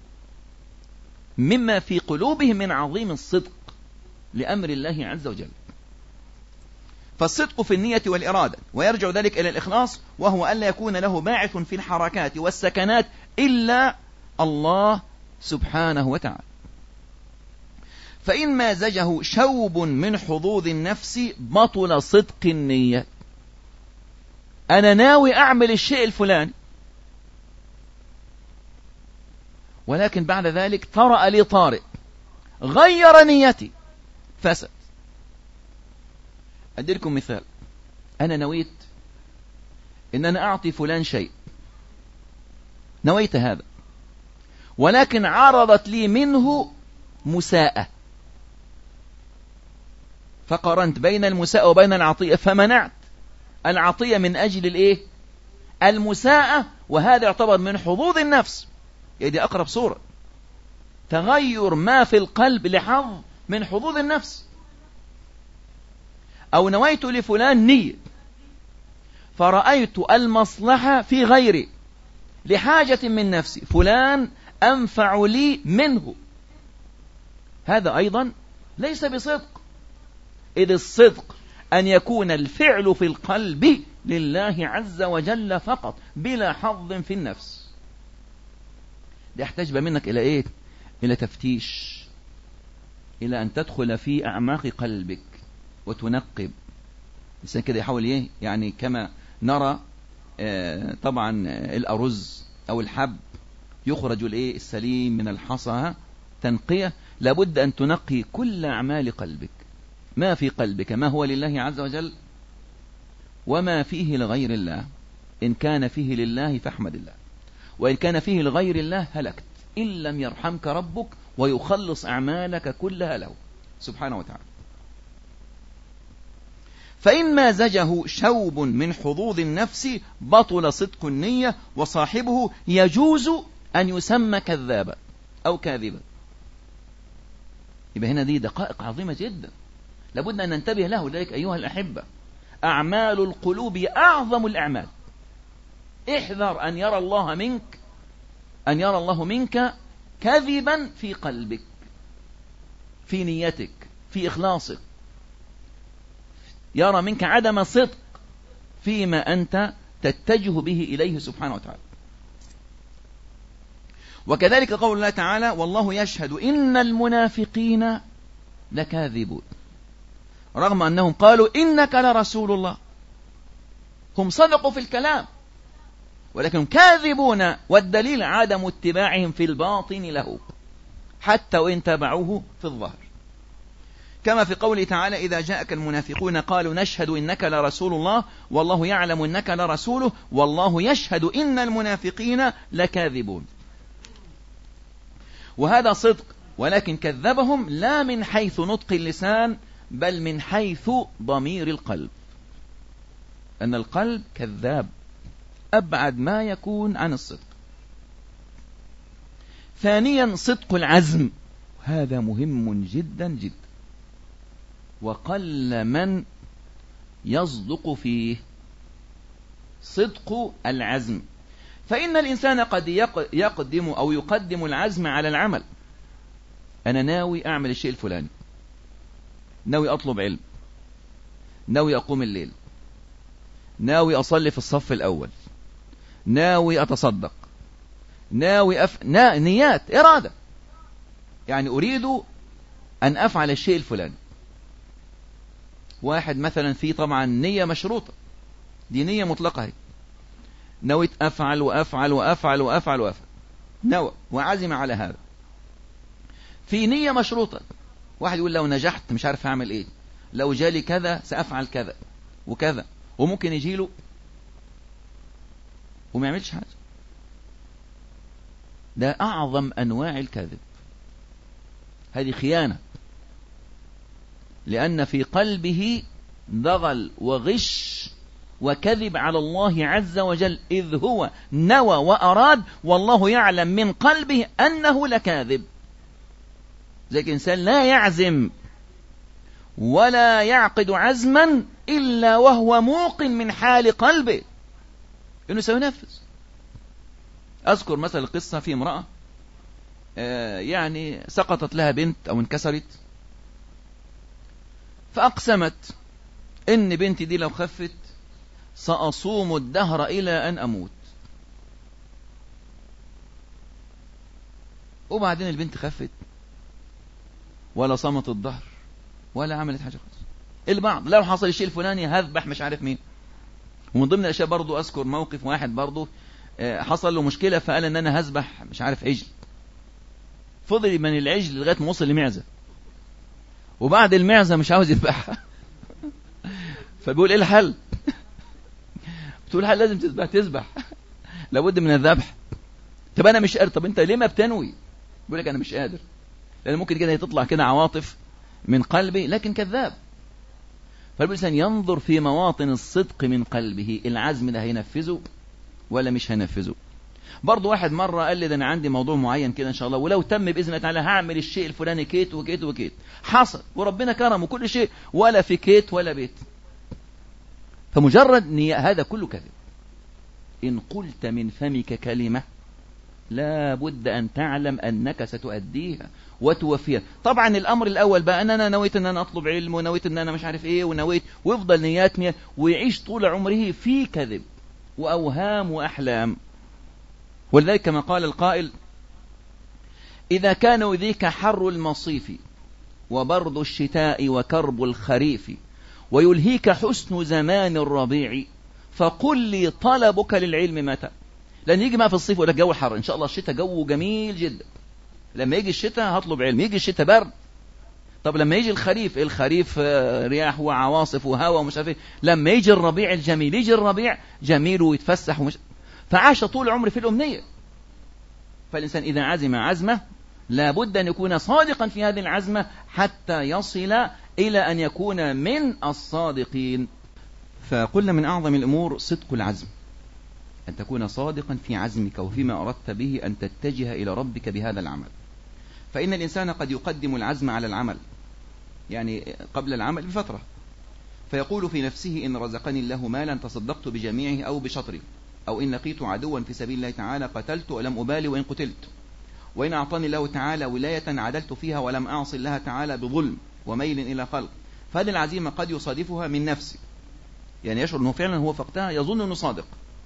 S3: مما في قلوبهم من عظيم الصدق لأمر الله عز وجل. فالصدق في النية والإرادة، ويرجع ذلك إلى الإخلاص، وهو ألا يكون له باعث في الحركات والسكنات إلا الله سبحانه وتعالى. فإن مازجه شوب من حظوظ النفس بطل صدق النية. أنا ناوي أعمل الشيء الفلاني، ولكن بعد ذلك طرأ لي طارئ غير نيتي، فسد. أدي لكم مثال. أنا نويت إن أنا أعطي فلان شيء، نويت هذا، ولكن عرضت لي منه مساءة، فقارنت بين المساءة وبين العطية، فمنعت العطية من أجل المساءة، وهذا يعتبر من حظوظ النفس. يدي أقرب صورة تغير ما في القلب لحظ من حظوظ النفس. أو نويت لفلان نية فرأيت المصلحة في غيري لحاجة من نفسي، فلان أنفع لي منه، هذا أيضا ليس بصدق. إذ الصدق أن يكون الفعل في القلب لله عز وجل فقط بلا حظ في النفس. يحتاج منك إلى إيه؟ إلى تفتيش، إلى أن تدخل في أعماق قلبك وتنقب. الإنسان كده يحاول إيه؟ يعني كما نرى طبعا الأرز أو الحب يخرج السليم من الحصى تنقية، لابد أن تنقي كل أعمال قلبك، ما في قلبك ما هو لله عز وجل وما فيه لغير الله. إن كان فيه لله فاحمد الله، وإن كان فيه لغير الله هلكت إن لم يرحمك ربك ويخلص أعمالك كلها له سبحانه وتعالى. فإن مازجه شوب من حظوظ النفس بطل صدق النية، وصاحبه يجوز أن يسمى كذابا أو كاذبا. يبقى هنا دي دقائق عظيمة جدا لابد أن ننتبه له. لذلك أيها الأحبة، أعمال القلوب أعظم الأعمال. احذر أن يرى الله منك كذبا في قلبك، في نيتك، في إخلاصك، يرى منك عدم صدق فيما أنت تتجه به إليه سبحانه وتعالى. وكذلك قول الله تعالى: والله يشهد إن المنافقين لكاذبون، رغم أنهم قالوا إنك لرسول الله. هم صدقوا في الكلام ولكن كاذبون، والدليل عدم اتباعهم في الباطن له حتى وإن تبعوه في الظهر. كما في قوله تعالى: إذا جاءك المنافقون قالوا نشهد إنك لرسول الله والله يعلم إنك لرسوله والله يشهد إن المنافقين لكاذبون. وهذا صدق، ولكن كذبهم لا من حيث نطق اللسان بل من حيث ضمير القلب، أن القلب كذاب أبعد ما يكون عن الصدق. ثانيا صدق العزم، هذا مهم جدا جدا، وقل من يصدق فيه. صدق العزم، فإن الإنسان قد يقدم العزم على العمل. أنا ناوي أعمل الشيء الفلاني، ناوي أطلب علم، ناوي أقوم الليل، ناوي أصلي في الصف الأول، ناوي أتصدق، ناوي نيات، إرادة، يعني أريد أن أفعل الشيء الفلاني. واحد مثلا في طبعا نية مشروطة، دي نية مطلقة هي، نويت أفعل وأفعل وأفعل وأفعل وأفعل، نوى وعزم على هذا. في نية مشروطة، واحد يقول لو نجحت مش عارف أعمل إيه، لو جالي كذا سأفعل كذا وكذا، وممكن يجيله وما يعملش حاجة. ده أعظم أنواع الكذب، هذه خيانة، لأن في قلبه ضغل وغش وكذب على الله عز وجل، إذ هو نوى وأراد والله يعلم من قلبه أنه لكاذب. زي الإنسان لا يعزم ولا يعقد عزما إلا وهو موقن من حال قلبه إنه سينفذ. أذكر مثلا قصة في امرأة يعني سقطت لها بنت أو انكسرت، فأقسمت إن بنتي دي لو خفت سأصوم الدهر إلى أن أموت. وبعدين البنت خفت ولا صامت الظهر ولا عملت حاجة خالص. البعض لو حصل الشيء الفلاني هذبح مش عارف مين. ومن ضمن الأشياء برضو أذكر موقف واحد برضو حصل له مشكلة فقال إن أنا هذبح مش عارف عجل، فضل من العجل لغاية ما وصل لمعزة، وبعد المعزة مش عاوز يذبحها. فبيقول إيه الحل؟ بتقول الحل لازم تذبح لابد من الذبح. طب أنا مش قادر. طب أنت ليه ما بتنوي؟ بيقول لك أنا مش قادر، لأن ممكن كده تطلع كده عواطف من قلبي لكن كذاب. فالإنسان ينظر في مواطن الصدق من قلبه، العزم ده هينفذه ولا مش هينفذه. برضو واحد مرة قال لي ده أنا عندي موضوع معين كده إن شاء الله، ولو تم بإذن الله تعالى هعمل الشيء الفلاني كيت وكيت وكيت. حصل وربنا كرم وكل شيء، ولا في كيت ولا بيت. فمجرد نية هذا كله كذب. إن قلت من فمك كلمة لا بد أن تعلم أنك ستؤديها وتوفيها. طبعا الأمر الأول بقى أن أنا نويت أن أنا أطلب علم، ونويت أن أنا مش عارف إيه، ونويت، ويفضل نيات ويعيش طول عمره في كذب وأوهام وأحلام. ولذلك كما قال القائل: إذا كان يؤذيك حر المصيف وبرد الشتاء وكرب الخريف ويلهيك حسن زمان الربيع فقل لي طلبك للعلم متى. لأن يجي ما في الصيف ولا الجو حر، إن شاء الله الشتاء جو جميل جدا، لما يجي الشتاء هطلب علم. يجي الشتاء برد، طب لما يجي الخريف رياح وعواصف وهواء ومش عارف ايه. لما يجي الربيع الجميل، يجي الربيع جميل ويتفسح فعاش طول عمره في الأمنية. فالإنسان إذا عزم عزمه لابد أن يكون صادقا في هذه العزمة حتى يصل إلى أن يكون من الصادقين. فقلنا من أعظم الأمور صدق العزم، أن تكون صادقا في عزمك وفيما أردت به أن تتجه إلى ربك بهذا العمل. فإن الإنسان قد يقدم العزم على العمل، يعني قبل العمل بفترة، فيقول في نفسه: إن رزقني الله مالا تصدقت بجميعه أو بشطره، أو إن لقيت عدوا في سبيل الله تعالى قتلت ولم أبالي وإن قتلت، وإن أعطاني الله تعالى ولاية عدلت فيها ولم أعصي الله تعالى بظلم وميل إلى خلق. فهذه العزيمة قد يصادفها من نفسه، يعني يشعر أنه فعلا هو فقدها، يظن أنه صادق،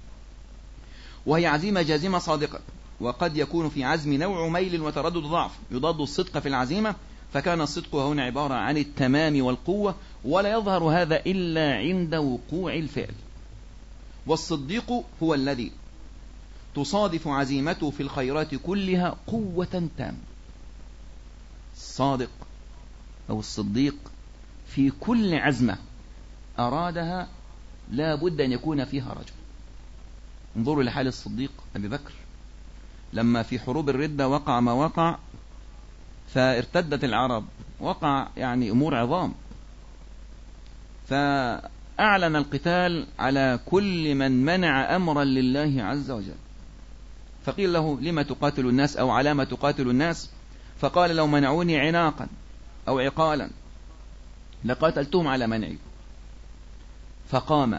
S3: وهي عزيمة جازمة صادقة. وقد يكون في عزم نوع ميل وتردد ضعف يضاد الصدق في العزيمة، فكان الصدق هنا عبارة عن التمام والقوة، ولا يظهر هذا إلا عند وقوع الفعل. والصديق هو الذي تصادف عزيمته في الخيرات كلها قوة تامة. الصادق أو الصديق في كل عزمة أرادها لا بد أن يكون فيها رجل. انظروا لحال الصديق أبي بكر لما في حروب الردة وقع ما وقع، فارتدت العرب، وقع يعني أمور عظام، فأعلن القتال على كل من منع أمرا لله عز وجل. فقيل له: لما تقاتل الناس أو على ما تقاتل الناس؟ فقال: لو منعوني عناقا أو عقالا لقاتلتهم على منعي. فقام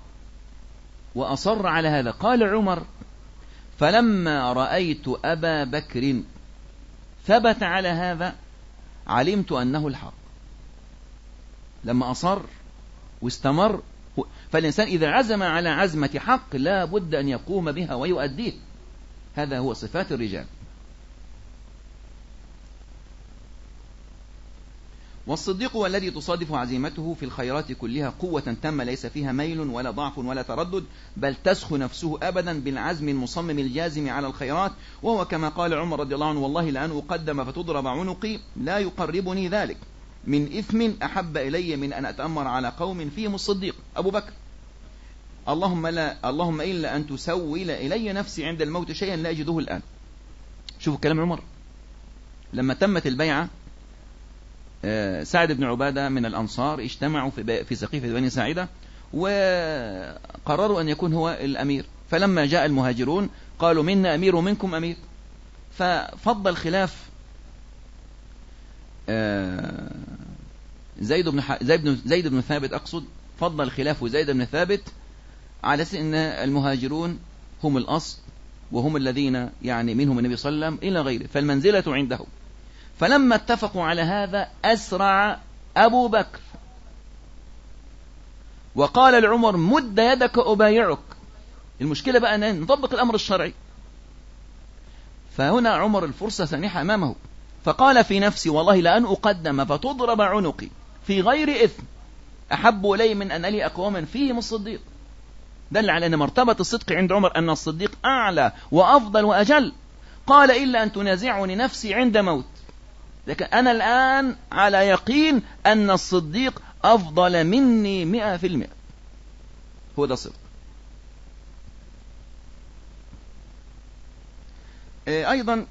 S3: وأصر على هذا. قال عمر: فلما رأيت أبا بكر ثبت على هذا علمت أنه الحق. لما أصر واستمر. فالإنسان إذا عزم على عزمة حق لا بد أن يقوم بها ويؤديه. هذا هو صفات الرجال. والصديق هو الذي تصادف عزيمته في الخيرات كلها قوة تامة ليس فيها ميل ولا ضعف ولا تردد، بل تسخ نفسه أبدا بالعزم المصمم الجازم على الخيرات. وهو كما قال عمر رضي الله عنه: والله لأن أقدم فتضرب عنقي لا يقربني ذلك من إثم أحب إلي من أن أتأمر على قوم فيهم الصديق أبو بكر. اللهم إلا أن تسول إلي نفسي عند الموت شيئا لا أجده الآن. شوفوا كلام عمر. لما تمت البيعة، سعد بن عبادة من الأنصار اجتمعوا في سقيفة بني ساعدة وقرروا أن يكون هو الأمير. فلما جاء المهاجرون قالوا: منا أمير ومنكم أمير. ففضل خلاف زيد بن ثابت، أقصد فضل خلاف زيد بن ثابت على أن المهاجرون هم الأصل وهم الذين يعني منهم النبي صلى الله عليه وسلم إلى غيره، فالمنزلة عندهم. فلما اتفقوا على هذا أسرع أبو بكر وقال لعمر مد يدك أبايعك. المشكلة بقى أن نطبق الأمر الشرعي. فهنا عمر الفرصة سانحة أمامه، فقال في نفسي والله لأن أقدم فتضرب عنقي في غير إثم أحب إلي من أن ألي أقواما فيهم الصديق. دل على أن مرتبة الصدق عند عمر أن الصديق أعلى وأفضل وأجل. قال إلا أن تنازعني نفسي عند موت، لكن أنا الآن على يقين أن الصديق أفضل مني 100%. هو ده الصدق. أيضا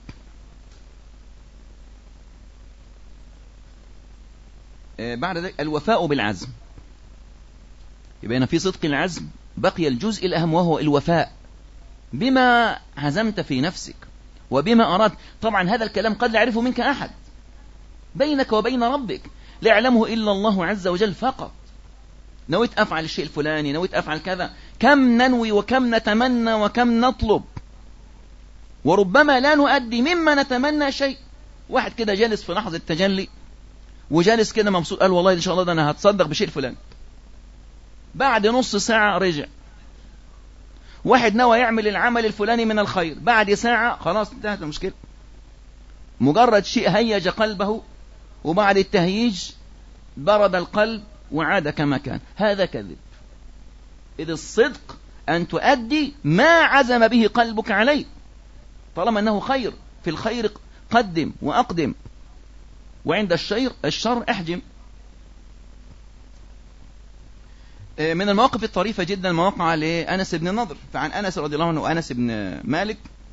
S3: بعد ذلك الوفاء بالعزم. يبقى هنا في صدق العزم بقي الجزء الأهم وهو الوفاء بما عزمت في نفسك وبما أردت. طبعا هذا الكلام قد لا يعرفه منك أحد، بينك وبين ربك لا يعلمه إلا الله عز وجل فقط. نويت أفعل الشيء الفلاني، نويت أفعل كذا، كم ننوي وكم نتمنى وكم نطلب، وربما لا نؤدي مما نتمنى شيء. واحد كده جالس في لحظة تجلي وجالس كده مبسوط، قال والله إن شاء الله ده أنا هتصدق بشيء الفلاني، بعد نص ساعة رجع. واحد نوى يعمل العمل الفلاني من الخير، بعد ساعة خلاص انتهت المشكلة. مجرد شيء هيج قلبه وبعد التهييج برد القلب وعاد كما كان. هذا كذب. إذ الصدق أن تؤدي ما عزم به قلبك عليه، طالما أنه خير. في الخير قدم وأقدم، وعند الشر احجم. من المواقف الطريفة جدا مواقع لأنس بن النضر. فعن أنس رضي الله عنه وأنس بن مالك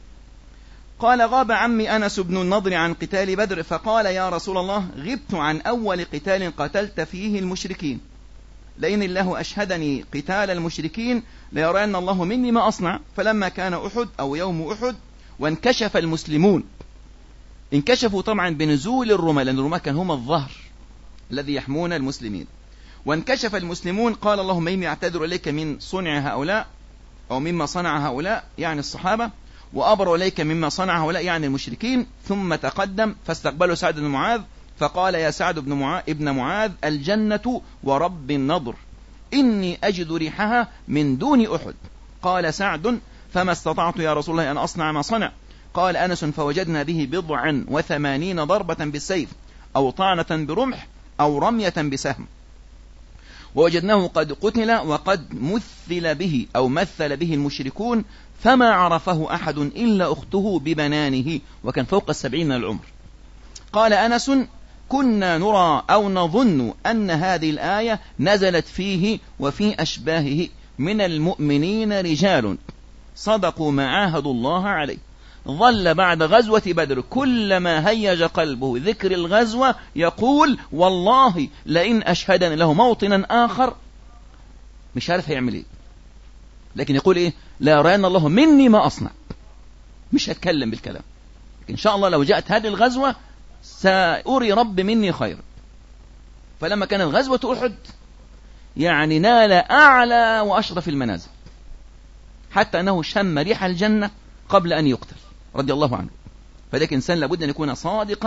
S3: قال غاب عمي أنس بن النضر عن قتال بدر، فقال يا رسول الله غبت عن أول قتال قتلت فيه المشركين، لئن الله أشهدني قتال المشركين ليرين الله مني ما أصنع. فلما كان أحد أو يوم أحد وانكشف المسلمون، انكشفوا طبعا بنزول الرماة، لأن الرماة كان هم الظهر الذي يحمون المسلمين. وانكشف المسلمون قال اللهم إني أعتذر إليك من صنع هؤلاء أو مما صنع هؤلاء يعني الصحابة، وأبر إليك مما صنع هؤلاء يعني المشركين. ثم تقدم فاستقبله سعد بن معاذ فقال يا سعد ابن معاذ الجنة ورب النضر إني أجد ريحها من دون أحد. قال سعد فما استطعت يا رسول الله أن أصنع ما صنع. قال أنس فوجدنا به 87 ضربة بالسيف أو طعنة برمح أو رمية بسهم، ووجدناه قد قتل وقد مثل به أو مثل به المشركون، فما عرفه أحد إلا أخته ببنانه، وكان فوق 70 من العمر. قال أنس كنا نرى أو نظن أن هذه الآية نزلت فيه وفي أشباهه من المؤمنين رجال صدقوا ما عاهدوا الله عليه، ظل بعد غزوة بدر كلما هيج قلبه ذكر الغزوة يقول والله لئن أشهدني له موطنا آخر، مش عارف هيعمل ايه، لكن يقول ايه لا يرين الله مني ما أصنع. مش هتكلم بالكلام، لكن إن شاء الله لو جاءت هذه الغزوة سأري رب مني خير. فلما كانت غزوة أحد يعني نال أعلى وأشرف المنازل، حتى أنه شم ريح الجنة قبل أن يقتل رضي الله عنه. فذلك إنسان لابد أن يكون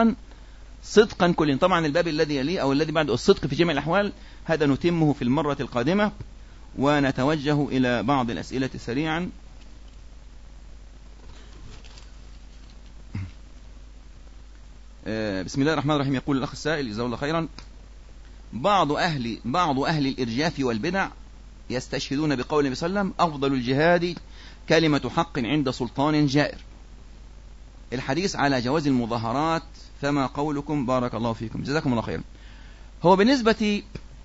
S3: صدقا كليا. طبعا الباب الذي يليه أو الذي بعد الصدق في جميع الأحوال هذا نتمه في المرة القادمة، ونتوجه إلى بعض الأسئلة سريعا. بسم الله الرحمن الرحيم. يقول الأخ السائل جزاه الله خيرا: بعض أهل الإرجاف والبدع يستشهدون بقول النبي صلى الله عليه وسلم أفضل الجهاد كلمة حق عند سلطان جائر، الحديث على جواز المظاهرات، فما قولكم؟ بارك الله فيكم جزاكم الله خيرا. هو بالنسبة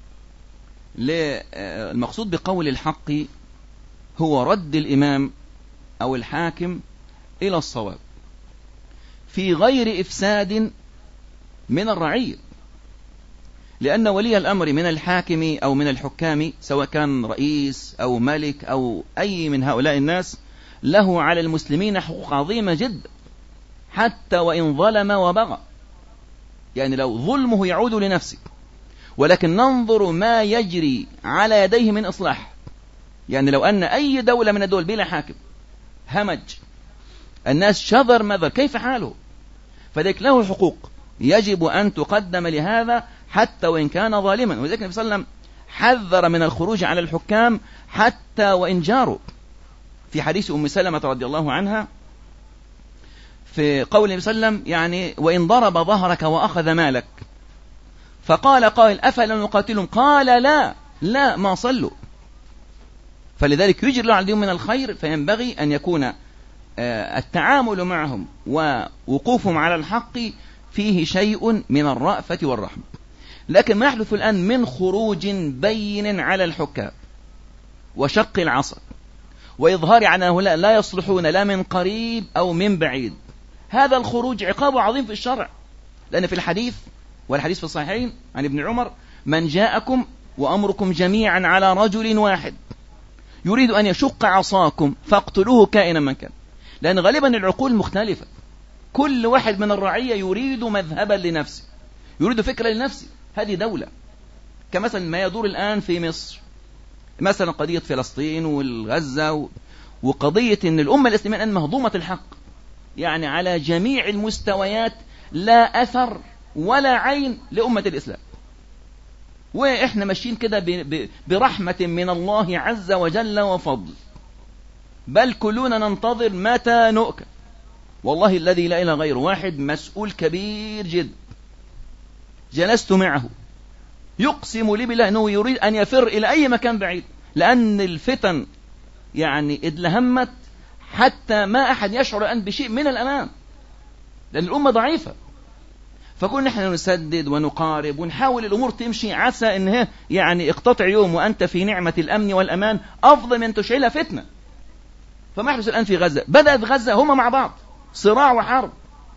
S3: للمقصود بقول الحق هو رد الإمام أو الحاكم إلى الصواب في غير إفساد من الرعية، لأن ولي الأمر من الحاكم أو من الحكام سواء كان رئيس أو ملك أو أي من هؤلاء الناس له على المسلمين حقوق عظيمة جدا، حتى وإن ظلم وبغى. يعني لو ظلمه يعود لنفسه، ولكن ننظر ما يجري على يديه من إصلاح. يعني لو أن أي دولة من الدول بلا حاكم همج الناس شذر مذر، كيف حاله؟ فذلك له حقوق يجب أن تقدم لهذا حتى وإن كان ظالما. وذلك النبي صلى الله عليه وسلم حذر من الخروج على الحكام حتى وإن جاروا، في حديث أم سلمة رضي الله عنها في قول النبي صلى الله عليه وسلم يعني وإن ضرب ظهرك وأخذ مالك، فقال قائل أفلا نقاتلهم؟ قال لا ما صلوا. فلذلك يجري له عليهم من الخير، فينبغي أن يكون التعامل معهم ووقوفهم على الحق فيه شيء من الرأفة والرحمة. لكن ما يحدث الآن من خروج بين على الحكام وشق العصا وإظهار عن هؤلاء لا يصلحون لا من قريب أو من بعيد، هذا الخروج عقابه عظيم في الشرع، لأن في الحديث والحديث في الصحيحين عن ابن عمر من جاءكم وأمركم جميعا على رجل واحد يريد أن يشق عصاكم فاقتلوه كائنا من كان. لأن غالبا العقول مختلفة، كل واحد من الرعية يريد مذهبا لنفسه، يريد فكرة لنفسه. هذه دولة كمثلا ما يدور الآن في مصر، مثلا قضية فلسطين والغزة وقضية أن الأمة الإسلامية الآن مهضومة الحق، يعني على جميع المستويات لا أثر ولا عين لأمة الإسلام، وإحنا ماشيين كده برحمة من الله عز وجل وفضل، بل كلنا ننتظر متى نؤكل. والله الذي لا إله غيره، واحد مسؤول كبير جدا جلست معه يقسم لي بالله أنه يريد أن يفر إلى أي مكان بعيد، لأن الفتن يعني ادلهمت حتى ما أحد يشعر أن بشيء من الأمان، لأن الأمة ضعيفة. فكون نحن نسدد ونقارب ونحاول الأمور تمشي، عسى أنها يعني اقتطع يوم وأنت في نعمة الأمن والأمان أفضل من تشعلها فتنة. فما يحدث الآن في غزة، بدأت غزة هم مع بعض صراع وحرب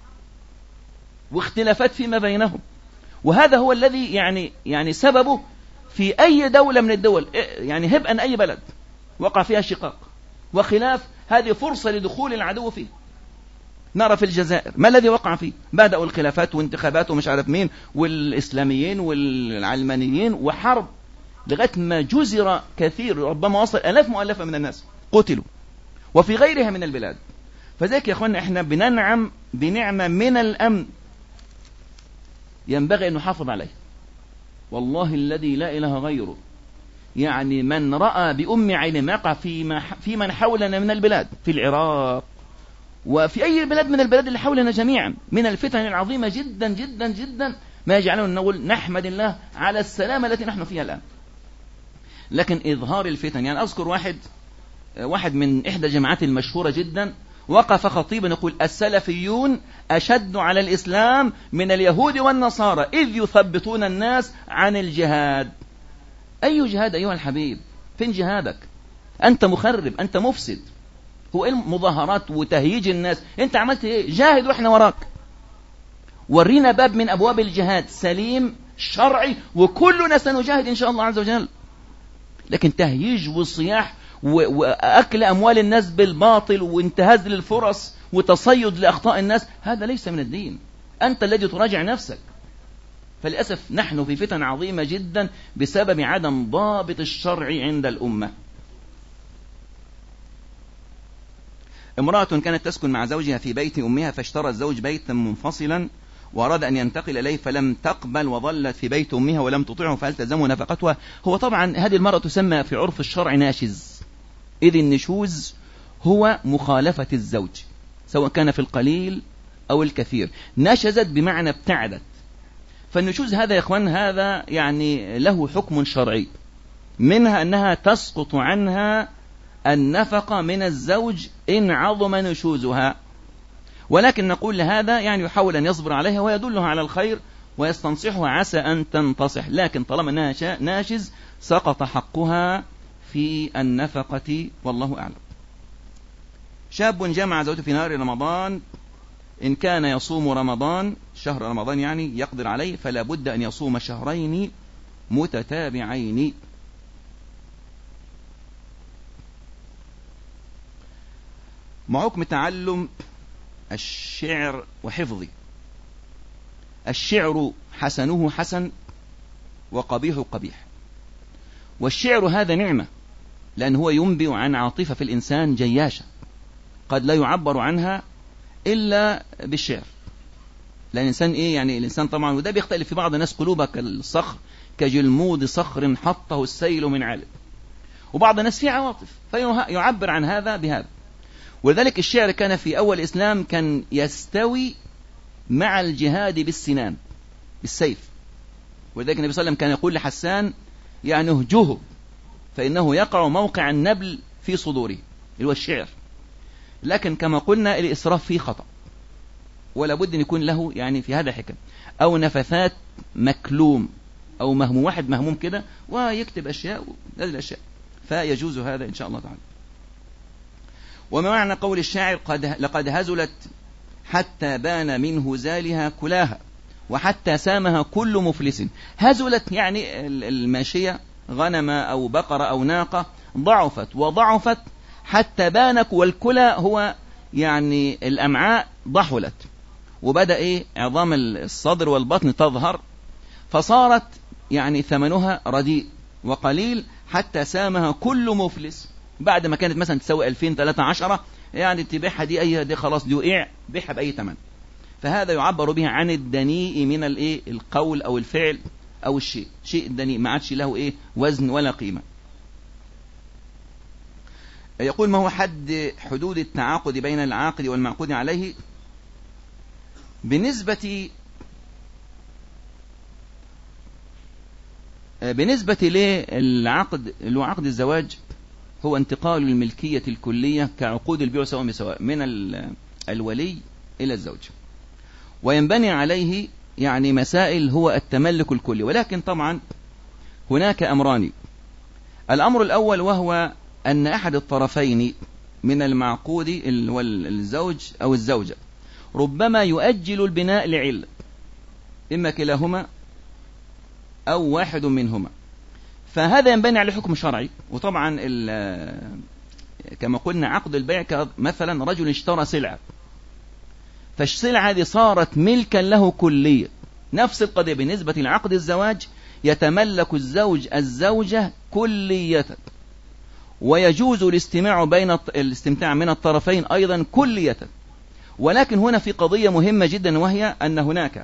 S3: واختلافات فيما بينهم، وهذا هو الذي يعني سببه في أي دولة من الدول، يعني هب أن أي بلد وقع فيها شقاق وخلاف، هذه فرصة لدخول العدو فيه. نرى في الجزائر ما الذي وقع فيه، بدأوا الخلافات وانتخابات ومش عارف مين والإسلاميين والعلمانيين وحرب، لغاية ما جزر كثير، ربما وصل آلاف مؤلفة من الناس قتلوا، وفي غيرها من البلاد. فذلك يا أخوانا احنا بننعم بنعمة من الأمن ينبغي أن نحافظ عليه. والله الذي لا إله غيره، يعني من رأى بأم عين ما يقع في من حولنا من البلاد، في العراق وفي أي بلاد من البلاد اللي حولنا جميعا، من الفتن العظيمة جدا جدا جدا، ما يجعلنا نقول نحمد الله على السلامة التي نحن فيها الآن. لكن إظهار الفتن، يعني أذكر واحد من إحدى الجماعات المشهورة جدا وقف خطيبا يقول السلفيون أشد على الإسلام من اليهود والنصارى إذ يثبتون الناس عن الجهاد. أي جهاد أيها الحبيب؟ فين جهادك؟ أنت مخرب، أنت مفسد. هو إيه المظاهرات وتهييج الناس؟ أنت عملت إيه؟ جاهد وإحنا وراك، ورينا باب من أبواب الجهاد سليم شرعي وكلنا سنجاهد إن شاء الله عز وجل. لكن تهييج وصياح وأكل أموال الناس بالباطل وانتهاز للفرص وتصيد لأخطاء الناس، هذا ليس من الدين. أنت الذي تراجع نفسك. فللأسف نحن في فتن عظيمة جدا بسبب عدم ضابط الشرع عند الأمة. امرأة كانت تسكن مع زوجها في بيت أمها، فاشترى الزوج بيتا منفصلا وأراد أن ينتقل إليه فلم تقبل وظلت في بيت أمها ولم تطيعه، فهل تلزمه نفقتها؟ هو طبعا هذه المرأة تسمى في عرف الشرع ناشز، إذ النشوز هو مخالفة الزوج سواء كان في القليل أو الكثير. نشزت بمعنى ابتعدت. فالنشوز هذا يا إخوان هذا يعني له حكم شرعي، منها أنها تسقط عنها النفقة من الزوج إن عظم نشوزها، ولكن نقول لهذا يعني يحاول أن يصبر عليها ويدلها على الخير ويستنصحها عسى أن تنتصح، لكن طالما أنها ناشز سقط حقها في النفقة والله أعلم. شاب جمع زوجته في نهار رمضان، إن كان يصوم رمضان شهر رمضان يعني يقدر عليه، فلا بد أن يصوم شهرين متتابعين. مع حكم تعلم الشعر وحفظه. الشعر حسنه حسن وقبيح قبيح، والشعر هذا نعمة لأن هو ينبئ عن عاطفة في الإنسان جياشة قد لا يعبر عنها إلا بالشعر. لأن الإنسان يعني الإنسان طبعا، وده بيختلف في بعض الناس، قلوبها كالصخر كجلمود صخر حطه السيل من عالم، وبعض الناس فيه عواطف فيعبر عن هذا بهذا. ولذلك الشعر كان في أول الإسلام كان يستوي مع الجهاد بالسنان بالسيف. ولذلك النبي صلى الله عليه وسلم كان يقول لحسان يعني اهجه فإنه يقع موقع النبل في صدوره، اللي هو الشعر. لكن كما قلنا الإسراف فيه خطأ، ولا بد أن يكون له يعني في هذا حكم، أو نفثات مكلوم، أو مهموم، واحد مهموم كده ويكتب أشياء هذه الأشياء، فيجوز هذا إن شاء الله تعالى. وما معنى قول الشاعر لقد هزلت حتى بان من هزالها كلاها وحتى سامها كل مفلس. هزلت يعني الماشية غنم أو بقرة أو ناقة ضعفت وضعفت حتى بانك، والكلى هو يعني الأمعاء ضحلت، وبدأ عظام الصدر والبطن تظهر، فصارت يعني ثمنها رديء وقليل حتى سامها كل مفلس. بعد ما كانت مثلا تسوي 2013 يعني تبيعها دي خلاص دي وقع بيعها بأي ثمن. فهذا يعبر به عن الدنيء من القول أو الفعل أو الشيء الدنيء ما عادش له وزن ولا قيمة. يقول ما هو حدود التعاقد بين العاقد والمعقود عليه؟ بالنسبة للعقد اللي هو عقد الزواج، هو انتقال الملكية الكلية كعقود البيع سواء بسواء من الولي إلى الزوج، وينبني عليه يعني مسائل هو التملك الكلي. ولكن طبعا هناك أمران. الأمر الأول وهو أن أحد الطرفين من المعقود الزوج أو الزوجة ربما يؤجل البناء لعلة، إما كلاهما أو واحد منهما، فهذا ينبني على حكم شرعي. وطبعا كما قلنا عقد البيع مثلا رجل اشترى سلعة، فالسلعة هذه صارت ملكا له كليا. نفس القضية بالنسبة لعقد الزواج، يتملك الزوج الزوجة كلية، ويجوز الاستمتاع من الطرفين أيضا كلية. ولكن هنا في قضية مهمة جدا، وهي أن هناك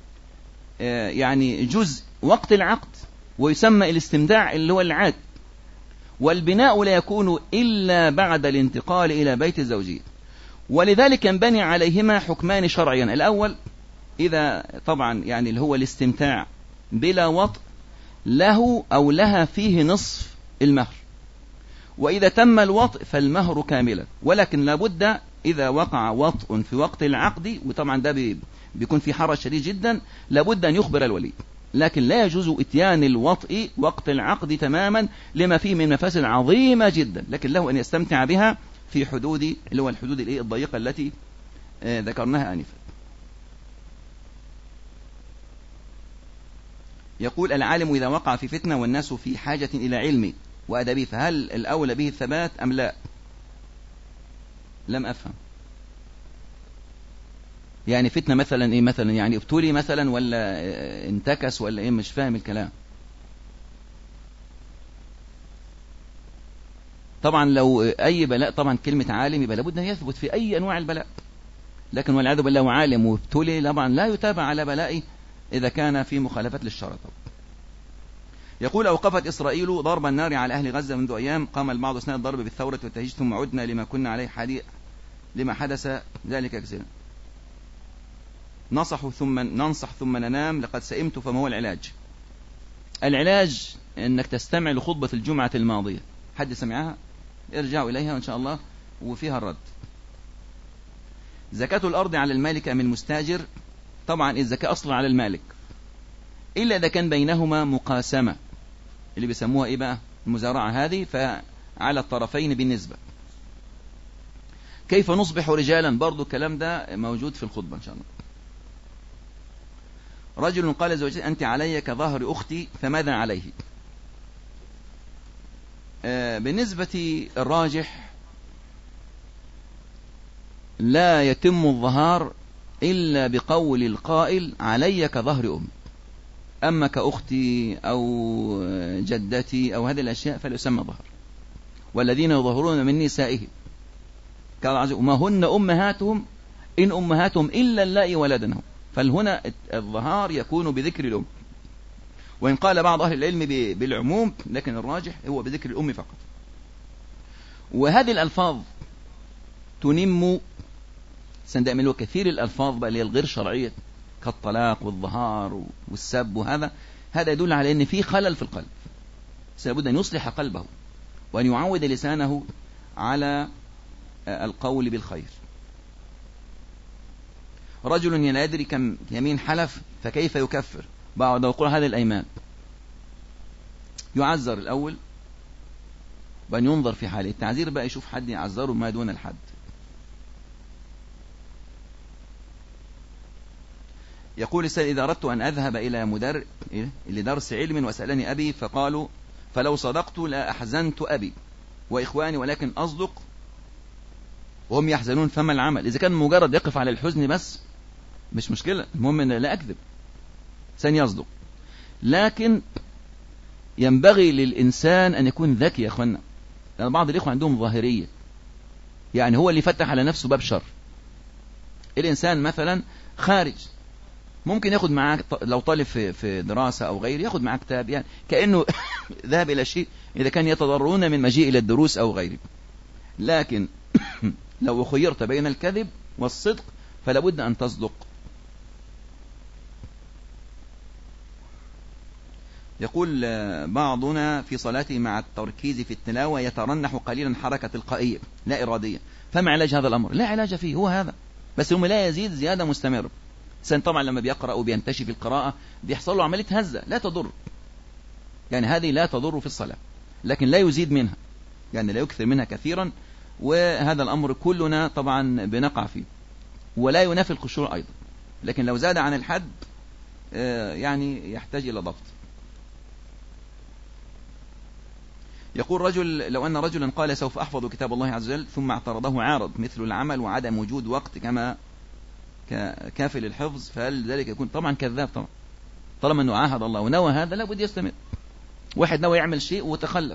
S3: يعني جزء وقت العقد ويسمى الاستمتاع اللي هو العاد، والبناء لا يكون إلا بعد الانتقال إلى بيت الزوجية. ولذلك ينبني عليهما حكمان شرعيا. الأول إذا طبعا يعني اللي هو الاستمتاع بلا وطء له أو لها فيه نصف المهر، وإذا تم الوطء فالمهر كاملا. ولكن لابد إذا وقع وطء في وقت العقد، وطبعا ده بيكون في حرج شديد جدا، لابد أن يخبر الولي. لكن لا يجوز اتيان الوطء وقت العقد تماما لما فيه من مفاسد عظيمة جدا، لكن له أن يستمتع بها في حدود اللي هو الحدود الضيقة التي ذكرناها آنفا. يقول العالم إذا وقع في فتنة والناس في حاجة إلى علمه وأدبه فهل الأولى به الثبات أم لا؟ لم أفهم. يعني فتنة مثلا مثلا يعني ابتلي مثلا ولا انتكس ولا مش فاهم الكلام. طبعا لو أي بلاء، طبعا كلمة عالم يبقى لابد أن يثبت في أي أنواع البلاء، لكن والعياذ بالله عالم وابتلي طبعا لا يتابع على بلائه إذا كان في مخالفة للشرع. يقول أوقفت إسرائيل ضرب النار على أهل غزة منذ أيام، قام البعض أثناء الضرب بالثورة والتهجير ثم عدنا لما كنا عليه لما حدث ذلك كثيرا. ننصح ثم ننام، لقد سئمت، فما هو العلاج؟ العلاج أنك تستمع لخطبة الجمعة الماضية، حد سمعها؟ ارجعوا إليها إن شاء الله وفيها الرد. زكاة الأرض على المالك أم المستاجر؟ طبعا الزكاة أصلا على المالك، إلا إذا كان بينهما مقاسمة اللي بيسموها بقى المزارعة هذه، فعلى الطرفين بالنسبة. كيف نصبح رجالا؟ برضو الكلام ده موجود في الخطبة إن شاء الله. رجل قال لزوجته أنت علي كظهر أختي فماذا عليه؟ بالنسبة الراجح لا يتم الظهار إلا بقول القائل علي كظهر أمي، أما كأختي أو جدتي أو هذه الأشياء فلا يسمى ظهر. والذين يظهرون من نسائهم وما هن أمهاتهم إن أمهاتهم إلا اللائي ولدنهم، فهنا الظهار يكون بذكر الأم، وإن قال بعض أهل العلم بالعموم، لكن الراجح هو بذكر الأم فقط. وهذه الألفاظ تنم سندعمل كثير الألفاظ بقى اللي هي الغير شرعية كالطلاق والظهار والسب، وهذا يدل على أن في خلل في القلب، سيبد أن يصلح قلبه وأن يعود لسانه على القول بالخير. رجل لا يدري كم يمين حلف فكيف يكفر بعد وقوع هذه الأيمان، يعذر الأول وأن ينظر في حاله، التعذير بقى يشوف حد يعذره ما دون الحد. يقول السائل: إذا أردت أن أذهب إلى لدرس علم وسألني أبي فقالوا فلو صدقت لا أحزنت أبي وإخواني، ولكن أصدق وهم يحزنون، فما العمل؟ إذا كان مجرد يقف على الحزن بس مش مشكلة، المهم أن لا أكذب، سيصدق. لكن ينبغي للإنسان أن يكون ذكي يا أخوانا، لأن بعض الإخوة عندهم ظاهرية، يعني هو اللي فتح على نفسه باب شر. الإنسان مثلا خارج ممكن ياخد معاه، لو طالب في دراسة أو غير، ياخد معاه كتاب، يعني كأنه ذهب إلى شيء إذا كان يتضررون من مجيء إلى الدروس أو غيره. لكن لو خيرت بين الكذب والصدق فلا بد أن تصدق. يقول بعضنا في صلاته مع التركيز في التلاوة يترنح قليلا حركة تلقائية لا إرادية، فما علاج هذا الأمر؟ لا علاج فيه، هو هذا بس، هم لا يزيد زيادة مستمرة. الإنسان طبعا لما بيقرأ وبينتشي في القراءة بيحصل له عملية هزة لا تضر، يعني هذه لا تضر في الصلاة، لكن لا يزيد منها، يعني لا يكثر منها كثيرا، وهذا الأمر كلنا طبعا بنقع فيه، ولا ينافي الخشوع أيضا، لكن لو زاد عن الحد يعني يحتاج إلى ضبط. يقول رجل: لو أن رجلا قال سوف أحفظ كتاب الله عز وجل ثم اعترضه عارض مثل العمل وعدم وجود وقت كما كافل الحفظ، فهل ذلك يكون؟ طبعا كذاب طبعا، طالما أنه عاهد الله ونوى هذا لا بد يستمر. واحد نوى يعمل شيء وتخلف،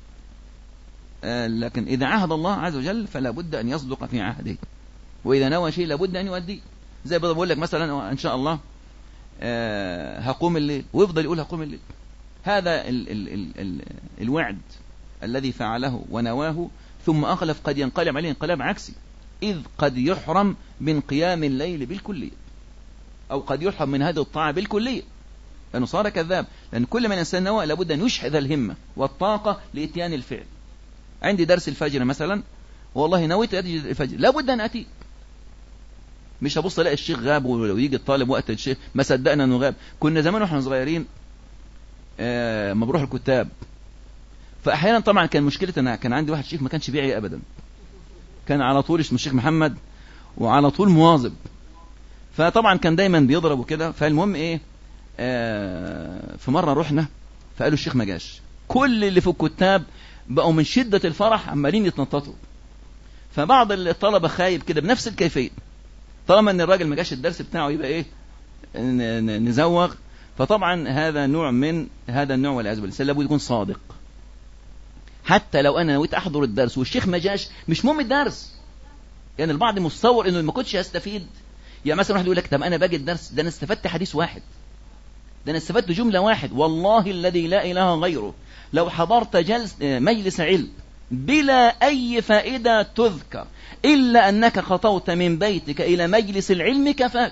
S3: لكن إذا عاهد الله عز وجل فلا بد أن يصدق في عهده، وإذا نوى شيء لا بد أن يؤديه. زي بقول لك مثلا إن شاء الله هقوم الليل، ويفضل يقول هقوم الليل، هذا الوعد الذي فعله ونواه ثم أخلف قد ينقلب عليه انقلاب عكسي، إذ قد يحرم من قيام الليل بالكلية، أو قد يحرم من هذه الطاعة بالكلية، لأنه صار كذاب. لأن كل من الإنسان نوى لابد أن يشحذ الهمة والطاقة لإتيان الفعل. عندي درس الفجر مثلا، والله نويت أتي الفجر، لابد أن أتي، مش هبص ألاقي الشيخ غاب ويجي الطالب وقت الشيخ ما صدقنا أنه غاب. كنا زمان وإحنا صغيرين ما بروح الكتاب، فأحيانا طبعا كان مشكلتنا، كان عندي واحد شيخ ما كانش بيعي أبدا، كان على طول اسمه الشيخ محمد، وعلى طول مواظب، فطبعا كان دايما بيضرب وكده. فالمهم ايه، في مرة رحنا فقالوا الشيخ ما جاش، كل اللي في الكتاب بقوا من شدة الفرح عمالين يتنططوا، فبعض الطلبة خايب كده بنفس الكيفية، طالما ان الراجل ما جاش الدرس بتاعه يبقى ايه نزوغ. فطبعا هذا نوع من هذا النوع والعياذ بالله. لابد يكون صادق، حتى لو انا نويت احضر الدرس والشيخ ما جاش مش مهم الدرس، يعني البعض متصور انه ما كنتش هستفيد. يعني مثلا واحد يقول لك طب انا باجي الدرس ده انا استفدت حديث واحد، ده انا استفدت جملة واحد، والله الذي لا اله غيره لو حضرت مجلس علم بلا اي فائدة تذكر الا انك خطوت من بيتك الى مجلس العلم كفاك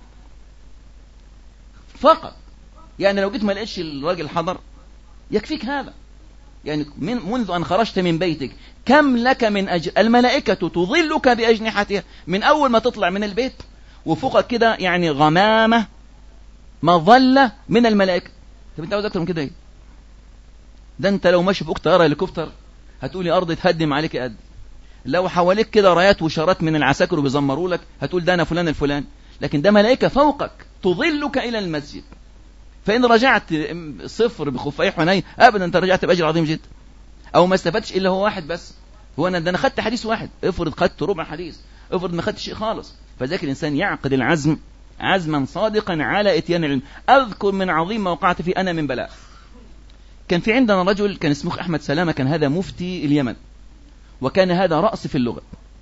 S3: فقط. يعني لو جيت ما لقيتش الراجل حضر يكفيك هذا، يعني منذ أن خرجت من بيتك كم لك من أجر، الملائكة تظلك بأجنحتها من أول ما تطلع من البيت، وفوقك كده يعني غمامة مظلة من الملائكة. طب انت عاوز أكتر من كده ايه؟ ده انت لو ماشي فوق طيارة هليكوبتر هتقولي أرض تهدم عليك قد، لو حواليك كده رايات وشارات من العساكر وبيزمروا لك هتقول ده أنا فلان الفلان، لكن ده ملائكة فوقك تظلك إلى المسجد. فإن رجعت صفر بخفاي حنين أبدا أنت رجعت بأجر عظيم جدا، أو ما استفدتش إلا هو واحد بس، هو أنا خدت حديث واحد، افرض خدت ربع حديث، افرض ما خدت شيء خالص. فذلك الإنسان يعقد العزم عزما صادقا على إتيان العلم. أذكر من عظيم ما وقعت فيه أنا من بلاء، كان في عندنا رجل كان اسمه أحمد سلامة، كان هذا مفتي اليمن، وكان هذا رأس في اللغة،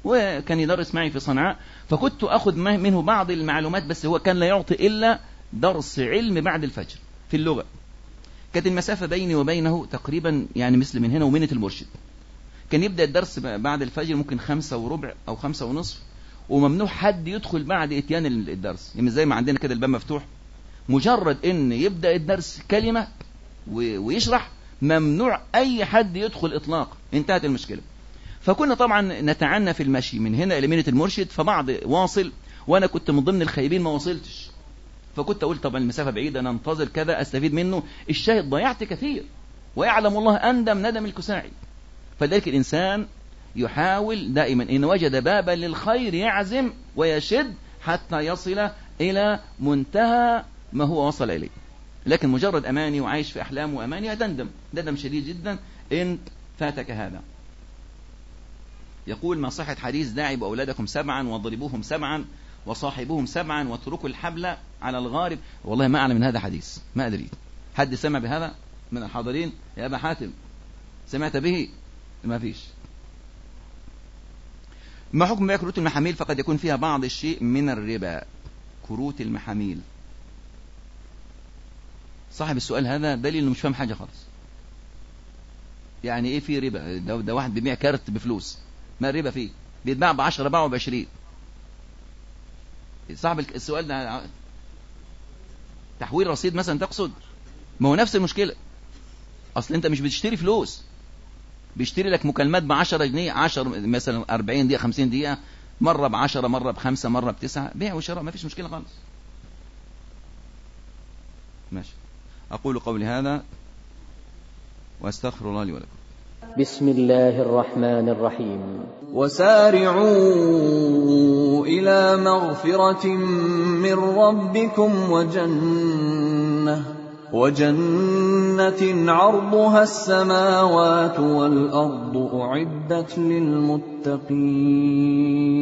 S3: وكان يدرس معي في صنعاء، فكنت أخذ منه بعض المعلومات، بس هو كان لا يعطي إلا درس علم بعد الفجر في اللغة. كانت المسافة بيني وبينه تقريبا يعني مثل من هنا ومنة المرشد. كان يبدأ الدرس بعد الفجر ممكن 5:15 أو 5:30، وممنوع حد يدخل بعد إتيان الدرس، يعني زي ما عندنا كده الباب مفتوح، مجرد إن يبدأ الدرس كلمة ويشرح ممنوع أي حد يدخل إطلاق، انتهت المشكلة. فكنا طبعا نتعنى في المشي من هنا إلى منة المرشد، فبعض واصل وأنا كنت من ضمن الخايبين ما وصلتش، فكنت أقول طبعا المسافة بعيدة، أنا أنتظر كذا أستفيد منه. الشاهد ضيعت كثير، ويعلم الله أندم ندم الكساعي. فذلك الإنسان يحاول دائما إن وجد بابا للخير يعزم ويشد حتى يصل إلى منتهى ما هو وصل إليه. لكن مجرد أماني وعايش في أحلام وأماني ندم شديد جدا إن فاتك هذا. يقول: ما صحة حديث داعبوا أولادكم 7 واضربوهم 7 وصاحبوهم 7 واتركوا الحبل على الغارب؟ والله ما أعلم من هذا حديث، ما أدري. حد سمع بهذا من الحاضرين؟ يا أبا حاتم سمعت به؟ ما فيش. ما حكم بيع كروت المحاميل؟ فقد يكون فيها بعض الشيء من الربا. كروت المحاميل، صاحب السؤال هذا دليل انه مش فاهم حاجة خالص. يعني ايه في ربا؟ ده واحد بيبيع كارت بفلوس، ما الربا فيه؟ بيتباع ب10 باعه ب20. صاحب السؤال ده تحويل رصيد مثلا تقصد؟ ما هو نفس المشكلة. اصل انت مش بتشتري فلوس، بيشتري لك مكالمات ب10 جنيه، 10 مثلا 40 دقيقة 50 دقيقة، مرة ب10 مرة ب5 مرة ب9، بيع وشراء، ما فيش مشكلة خالص. ماشي. أقول قولي هذا وأستغفر الله لي ولكم.
S1: بسم الله الرحمن الرحيم.
S4: وسارعوا إلى مغفرة من ربكم وجنة عرضها السماوات والأرض أعدت للمتقين